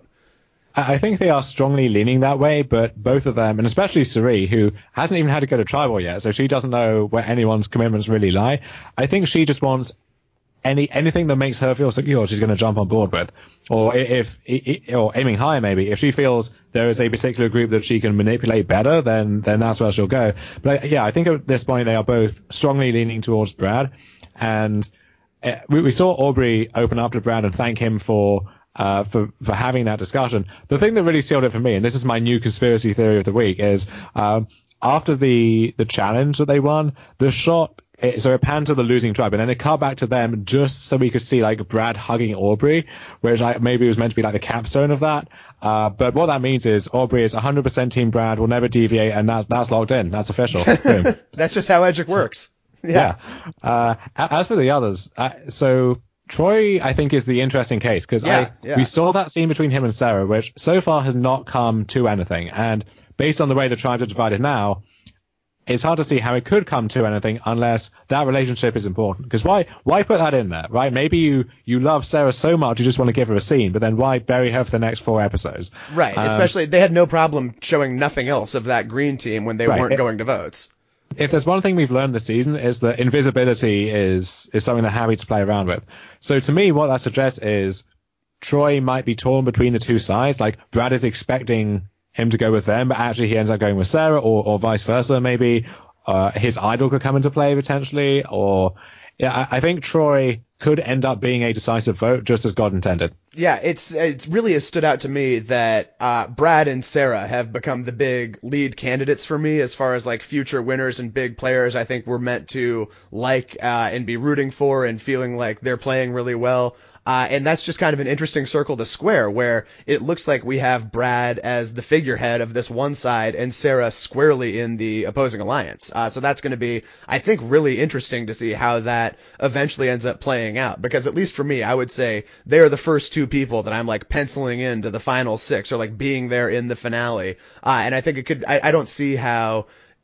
I think they are strongly leaning that way, but both of them, and especially Cirie, who hasn't even had to go to tribal yet, so she doesn't know where anyone's commitments really lie. I think she just wants Any anything that makes her feel secure, she's going to jump on board with, or if, if or aiming higher maybe. If she feels there is a particular group that she can manipulate better, then then that's where she'll go. But yeah, I think at this point they are both strongly leaning towards Brad, and uh, we, we saw Aubrey open up to Brad and thank him for uh for for having that discussion. The thing that really sealed it for me, and this is my new conspiracy theory of the week, is um, after the the challenge that they won, the shot. It, so it panned to the losing tribe, and then it cut back to them just so we could see like Brad hugging Aubrey, whereas like, maybe it was meant to be like the capstone of that. Uh, but what that means is Aubrey is one hundred percent Team Brad, will never deviate, and that's that's locked in. That's official. That's just how Edgic works. Yeah. yeah. Uh, as for the others, uh, so Troy, I think, is the interesting case because yeah, yeah. we saw that scene between him and Sarah, which so far has not come to anything, and based on the way the tribes are divided now, it's hard to see how it could come to anything unless that relationship is important. Because why why put that in there, right? Maybe you, you love Sarah so much you just want to give her a scene, but then why bury her for the next four episodes? Right, um, especially they had no problem showing nothing else of that green team when they right. weren't it, going to votes. If there's one thing we've learned this season is that invisibility is, is something they're happy to play around with. So to me, what that suggests is Troy might be torn between the two sides. Like Brad is expecting him to go with them, but actually he ends up going with Sarah, or, or vice versa. Maybe uh, his idol could come into play potentially, or yeah, I, I think Troy could end up being a decisive vote, just as God intended. Yeah, it's it's really has stood out to me that uh, Brad and Sarah have become the big lead candidates for me as far as like future winners and big players. I think we're meant to like uh, and be rooting for and feeling like they're playing really well. Uh, and that's just kind of an interesting circle to square, where it looks like we have Brad as the figurehead of this one side and Sarah squarely in the opposing alliance. Uh, so that's going to be, I think, really interesting to see how that eventually ends up playing out. Because at least for me, I would say they're the first two people that I'm like penciling into the final six, or like being there in the finale. Uh, and I think it could, I, I don't see how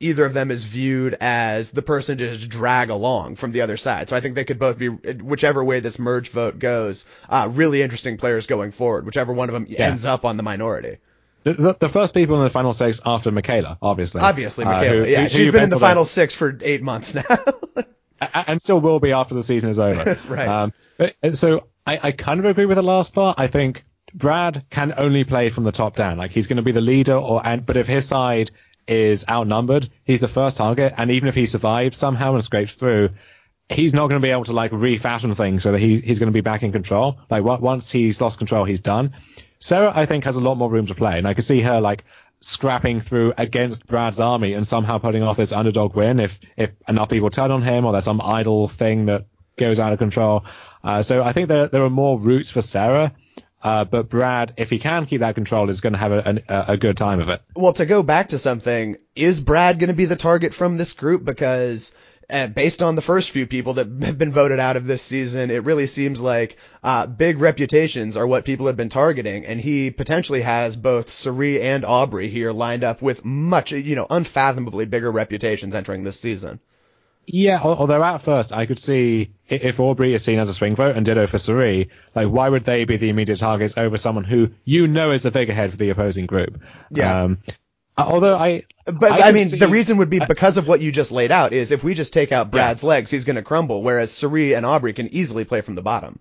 either of them is viewed as the person to just drag along from the other side. So I think they could both be, whichever way this merge vote goes, uh, really interesting players going forward, whichever one of them yeah. ends up on the minority. The, the, the first people in the final six after Michaela, obviously. Obviously, Michaela. Uh, who, yeah, who, she's who been in the final six for eight months now. And still will be after the season is over. Right. Um, but, so I, I kind of agree with the last part. I think Brad can only play from the top down. Like, he's going to be the leader, or and but if his side is outnumbered, he's the first target. And even if he survives somehow and scrapes through, he's not going to be able to like refashion things so that he, he's going to be back in control. Like once he's lost control, he's done. Sarah, I think, has a lot more room to play, and I could see her like scrapping through against Brad's army and somehow putting off this underdog win if if enough people turn on him or there's some idle thing that goes out of control. Uh, so I think there there are more routes for Sarah. Uh, but Brad, if he can keep that control, is going to have a, a, a good time of it. Well, to go back to something, is Brad going to be the target from this group? Because uh, based on the first few people that have been voted out of this season, it really seems like uh, big reputations are what people have been targeting. And he potentially has both Cirie and Aubrey here lined up with much, you know, unfathomably bigger reputations entering this season. Yeah, although at first I could see if Aubrey is seen as a swing vote and ditto for Cirie, like why would they be the immediate targets over someone who you know is the figurehead for the opposing group? Yeah. Um, although I, but I, I mean, see, the reason would be because of what you just laid out is if we just take out Brad's yeah. legs, he's going to crumble, whereas Cirie and Aubrey can easily play from the bottom.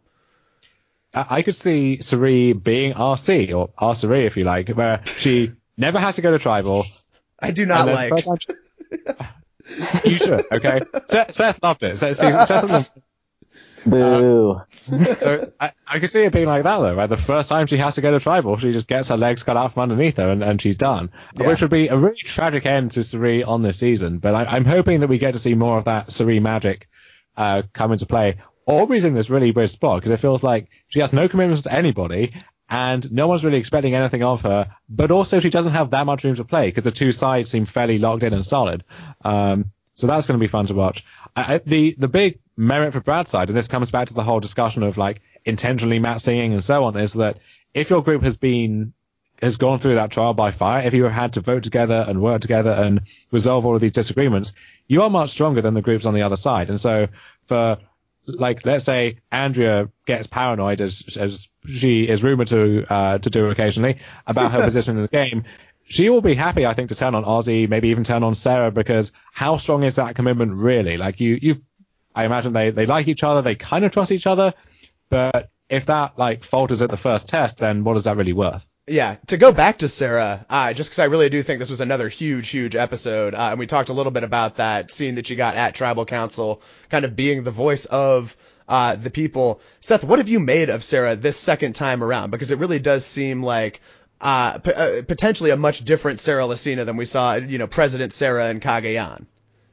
I could see Cirie being R C or R Cirie if you like, where she never has to go to tribal. I do not like. You should, okay? Seth, Seth loved it. Seth, Seth loved it. Boo. Uh, so I, I could see it being like that, though, right? The first time she has to go to tribal, she just gets her legs cut out from underneath her and, and she's done. Yeah. Which would be a really tragic end to Cirie on this season. But I, I'm hoping that we get to see more of that Cirie magic uh, come into play. Aubrey's in this really weird spot because it feels like she has no commitments to anybody and no one's really expecting anything of her, but also she doesn't have that much room to play because the two sides seem fairly locked in and solid. Um, so that's going to be fun to watch. I, the the big merit for Brad's side, and this comes back to the whole discussion of like intentionally Matt singing and so on, is that if your group has been has gone through that trial by fire, if you had to vote together and work together and resolve all of these disagreements, you are much stronger than the groups on the other side. And so for like, let's say Andrea gets paranoid, as as she is rumored to uh, to do occasionally, about her position in the game. She will be happy, I think, to turn on Ozzy, maybe even turn on Sarah, because how strong is that commitment really? Like you, you, I imagine they they like each other, they kind of trust each other, but if that like falters at the first test, then what is that really worth? Yeah, to go back to Sarah, uh, just because I really do think this was another huge, huge episode, uh, and we talked a little bit about that scene that she got at Tribal Council, kind of being the voice of uh, the people. Seth, what have you made of Sarah this second time around? Because it really does seem like uh, p- uh, potentially a much different Sarah Lacina than we saw, you know, President Sarah and Cagayan.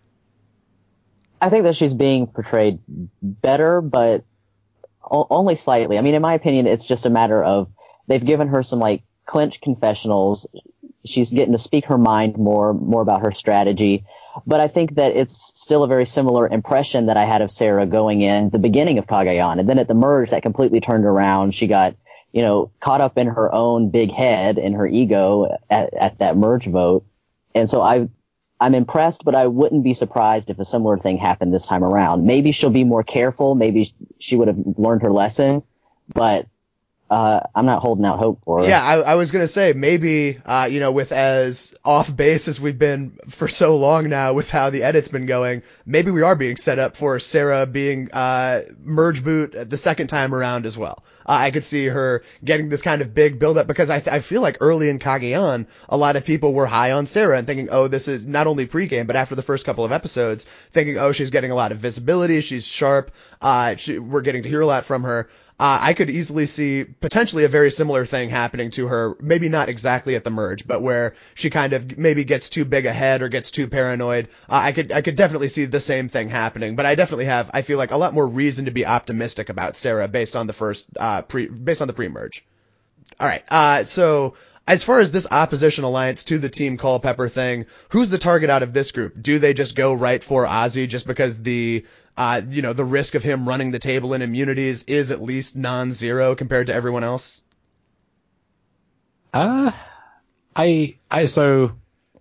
I think that she's being portrayed better, but o- only slightly. I mean, in my opinion, it's just a matter of they've given her some like clinch confessionals. She's getting to speak her mind more, more about her strategy. But I think that it's still a very similar impression that I had of Sarah going in the beginning of Cagayan. And then at the merge, that completely turned around. She got, you know, caught up in her own big head and her ego at, at that merge vote. And so I, I'm impressed, but I wouldn't be surprised if a similar thing happened this time around. Maybe she'll be more careful. Maybe she would have learned her lesson, but Uh, I'm not holding out hope for her. Yeah, I, I was going to say maybe, uh, you know, with as off base as we've been for so long now with how the edit's been going, maybe we are being set up for Sarah being, uh, merge boot the second time around as well. Uh, I could see her getting this kind of big build up because I, th- I feel like early in Cagayan, a lot of people were high on Sarah and thinking, oh, this is not only pregame, but after the first couple of episodes, thinking, oh, she's getting a lot of visibility. She's sharp. Uh, she, we're getting to hear a lot from her. Uh, I could easily see potentially a very similar thing happening to her, maybe not exactly at the merge, but where she kind of maybe gets too big ahead or gets too paranoid. Uh, I could, I could definitely see the same thing happening, but I definitely have, I feel like a lot more reason to be optimistic about Sarah based on the first, uh, pre, based on the pre-merge. All right. Uh, so as far as this opposition alliance to the Team Culpepper thing, who's the target out of this group? Do they just go right for Ozzy just because the, Uh, you know, the risk of him running the table in immunities is at least non-zero compared to everyone else? Uh, I, I, so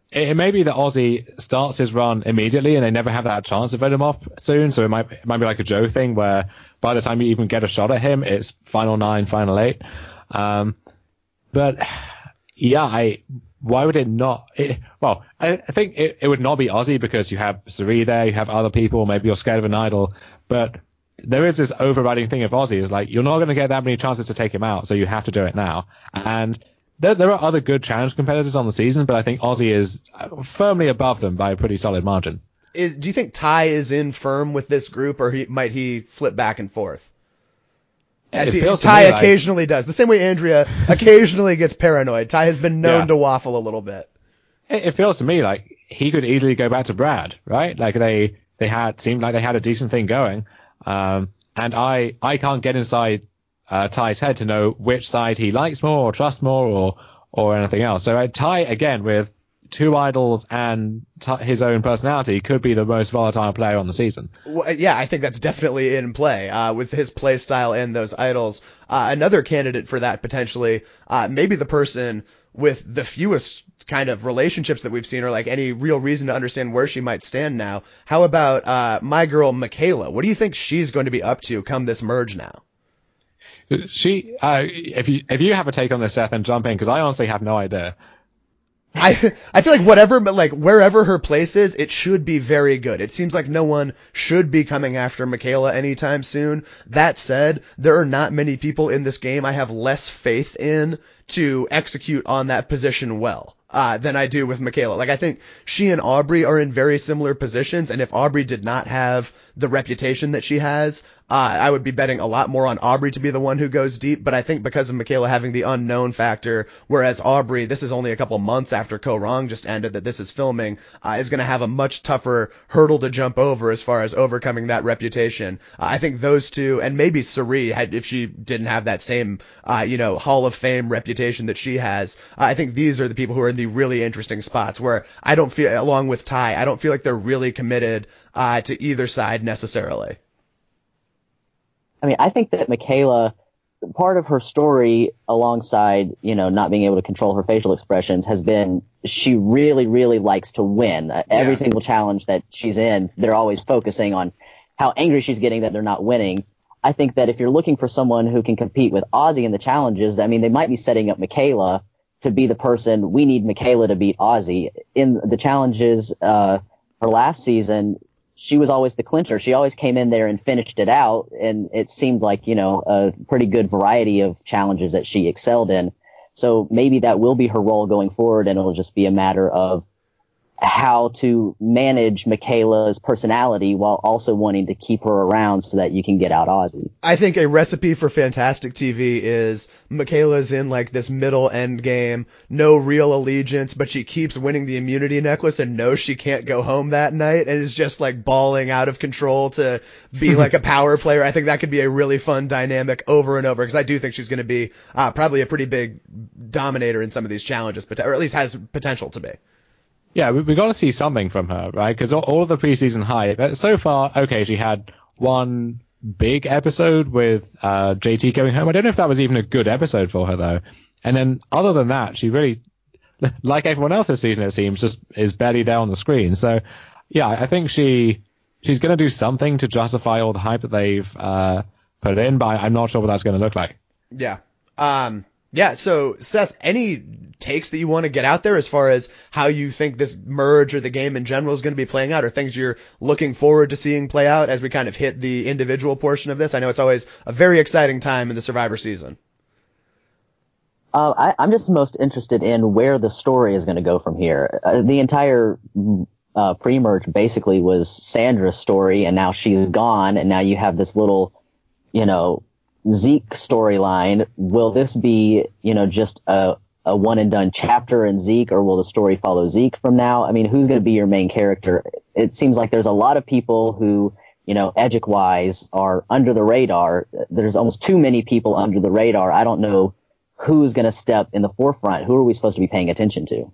it, it may be that Ozzy starts his run immediately and they never have that chance to vote him off soon. So it might it might be like a Joe thing where by the time you even get a shot at him, it's final nine, final eight. Um, but yeah, I why would it not? It, well, I, I think it, it would not be Ozzy because you have Cirie there, you have other people, maybe you're scared of an idol, but there is this overriding thing of Ozzy is like you're not going to get that many chances to take him out, so you have to do it now. And there, there are other good challenge competitors on the season, but I think Ozzy is firmly above them by a pretty solid margin. Is do you think Ty is in firm with this group, or he, might he flip back and forth? As he, Ty me, occasionally like, does. The same way Andrea occasionally gets paranoid. Ty has been known yeah. to waffle a little bit. It, it feels to me like he could easily go back to Brad, right? Like they, they had, seemed like they had a decent thing going. Um, and I, I can't get inside, uh, Ty's head to know which side he likes more or trusts more or, or anything else. So uh, Ty, again, with two idols and t- his own personality, could be the most volatile player on the season. Well, yeah, I think that's definitely in play uh, with his play style and those idols. Uh, another candidate for that potentially, uh, maybe the person with the fewest kind of relationships that we've seen or like any real reason to understand where she might stand now. How about uh, my girl Michaela? What do you think she's going to be up to come this merge now? She, uh, if you if you have a take on this, Seth, and jump in because I honestly have no idea. I I feel like whatever, but like wherever her place is, it should be very good. It seems like no one should be coming after Michaela anytime soon. That said, there are not many people in this game I have less faith in to execute on that position well uh, than I do with Michaela. Like I think she and Aubrey are in very similar positions, and if Aubrey did not have the reputation that she has, uh, I would be betting a lot more on Aubrey to be the one who goes deep. But I think because of Michaela having the unknown factor, whereas Aubrey, this is only a couple months after Ko Rong just ended that this is filming, uh, is going to have a much tougher hurdle to jump over as far as overcoming that reputation. Uh, I think those two, and maybe Cirie, had if she didn't have that same, uh, you know, Hall of Fame reputation that she has, uh, I think these are the people who are in the really interesting spots where I don't feel, along with Ty, I don't feel like they're really committed uh, to either side necessarily. I mean, I think that Michaela, part of her story alongside, you know, not being able to control her facial expressions has been she really, really likes to win. Uh, every yeah. single challenge that she's in, they're always focusing on how angry she's getting that they're not winning. I think that if you're looking for someone who can compete with Ozzy in the challenges, I mean, they might be setting up Michaela to be the person. We need Michaela to beat Ozzy. In the challenges, uh, her last season, she was always the clincher. She always came in there and finished it out, and it seemed like, you know, a pretty good variety of challenges that she excelled in. So maybe that will be her role going forward, and it'll just be a matter of how to manage Michaela's personality while also wanting to keep her around so that you can get out Ozzy. I think a recipe for fantastic T V is Michaela's in like this middle end game, no real allegiance, but she keeps winning the immunity necklace and knows she can't go home that night and is just like bawling out of control to be like a power player. I think that could be a really fun dynamic over and over because I do think she's going to be uh, probably a pretty big dominator in some of these challenges, or at least has potential to be. Yeah, we, we got to see something from her, right? Because all, all of the preseason hype, so far, okay, she had one big episode with uh, J T going home. I don't know if that was even a good episode for her, though. And then other than that, she really, like everyone else this season, it seems, just is barely there on the screen. So, yeah, I think she she's going to do something to justify all the hype that they've uh, put in, but I'm not sure what that's going to look like. Yeah. Um. Yeah, so Seth, any takes that you want to get out there as far as how you think this merge or the game in general is going to be playing out, or things you're looking forward to seeing play out as we kind of hit the individual portion of this? I know it's always a very exciting time in the Survivor season. Uh, I, I'm just most interested in where the story is going to go from here. Uh, the entire uh, pre-merge basically was Sandra's story, and now she's gone, and now you have this little, you know, Zeke storyline. Will this be, you know, just a, a one and done chapter in Zeke, or will the story follow Zeke from now? I mean, who's going to be your main character? It seems like there's a lot of people who, you know, Edgic wise are under the radar. There's almost too many people under the radar. I don't know who's going to step in the forefront. Who are we supposed to be paying attention to?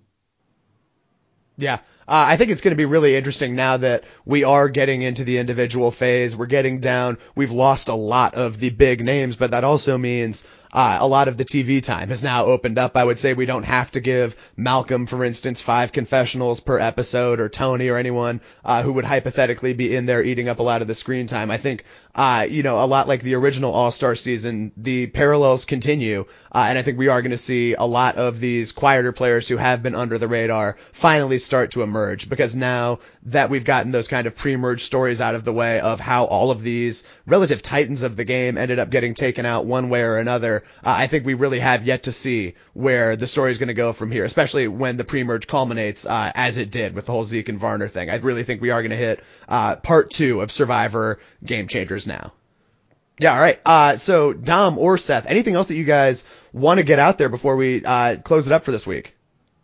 Yeah. Uh, I think it's going to be really interesting now that we are getting into the individual phase. We're getting down. We've lost a lot of the big names, but that also means uh, a lot of the T V time has now opened up. I would say we don't have to give Malcolm, for instance, five confessionals per episode, or Tony or anyone uh, who would hypothetically be in there eating up a lot of the screen time. I think, uh, you know, a lot like the original All-Star season, the parallels continue, uh, and I think we are going to see a lot of these quieter players who have been under the radar finally start to emerge, because now that we've gotten those kind of pre-merge stories out of the way of how all of these relative titans of the game ended up getting taken out one way or another, uh, I think we really have yet to see where the story is going to go from here, especially when the pre-merge culminates, uh, as it did with the whole Zeke and Varner thing. I really think we are going to hit uh, part two of Survivor Game Changers now. Yeah, all right. Uh, so, Dom or Seth, anything else that you guys want to get out there before we uh, close it up for this week?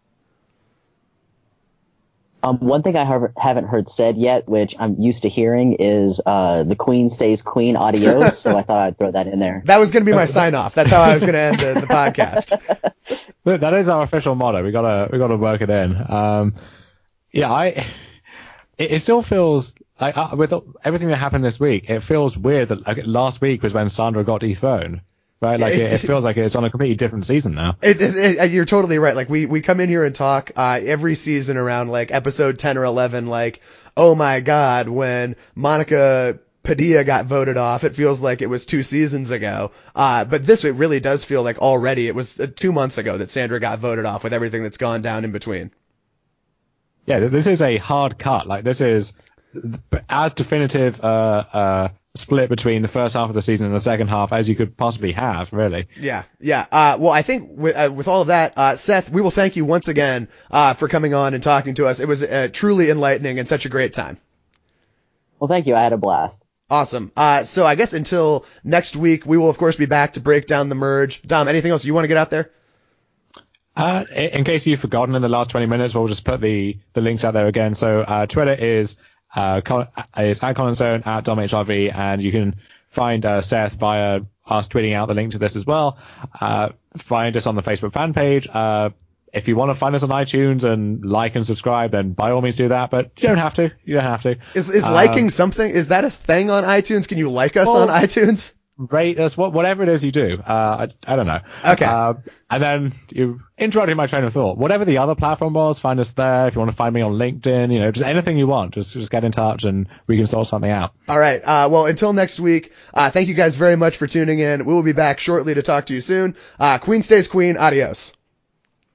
Um, one thing I har- haven't heard said yet, which I'm used to hearing, is uh, the Queen stays Queen, adios. So I thought I'd throw that in there. That was going to be my sign-off. That's how I was going to end the, the podcast. That is our official motto. We gotta we gotta work it in. Um, yeah, I. It, it still feels like uh, with everything that happened this week, it feels weird that like, last week was when Sandra got dethroned. Right, like it, it feels like it's on a completely different season now. It, it, it, you're totally right. Like we, we come in here and talk uh, every season around like episode ten or eleven. Like, oh my God, when Monica Padilla got voted off, it feels like it was two seasons ago. Uh, but this it really does feel like already it was uh, two months ago that Sandra got voted off, with everything that's gone down in between. Yeah, this is a hard cut. Like this is as definitive uh, uh, split between the first half of the season and the second half as you could possibly have, really. Yeah, yeah. Uh, well, I think with, uh, with all of that, uh, Seth, we will thank you once again uh, for coming on and talking to us. It was uh, truly enlightening and such a great time. Well, thank you. I had a blast. Awesome. Uh, so I guess until next week, we will of course be back to break down the merge. Dom, anything else you want to get out there? Uh, in case you've forgotten in the last twenty minutes, we'll just put the, the links out there again. So uh, Twitter is uh, Con- is at ColinZone, at DomHRV, and you can find uh, Seth via us tweeting out the link to this as well. Uh, find us on the Facebook fan page. Uh, if you want to find us on iTunes and like and subscribe, then by all means do that, but you don't have to. You don't have to. Is is um, liking something? Is that a thing on iTunes? Can you like us well, on iTunes? Rate us, whatever it is you do. Uh, I, I don't know. Okay. Uh, and then you interrupted my train of thought. Whatever the other platform was, find us there. If you want to find me on LinkedIn, you know, just anything you want, just just get in touch and we can sort something out. All right. Uh, well, until next week, uh, thank you guys very much for tuning in. We will be back shortly to talk to you soon. Uh, Queen stays Queen. Adios.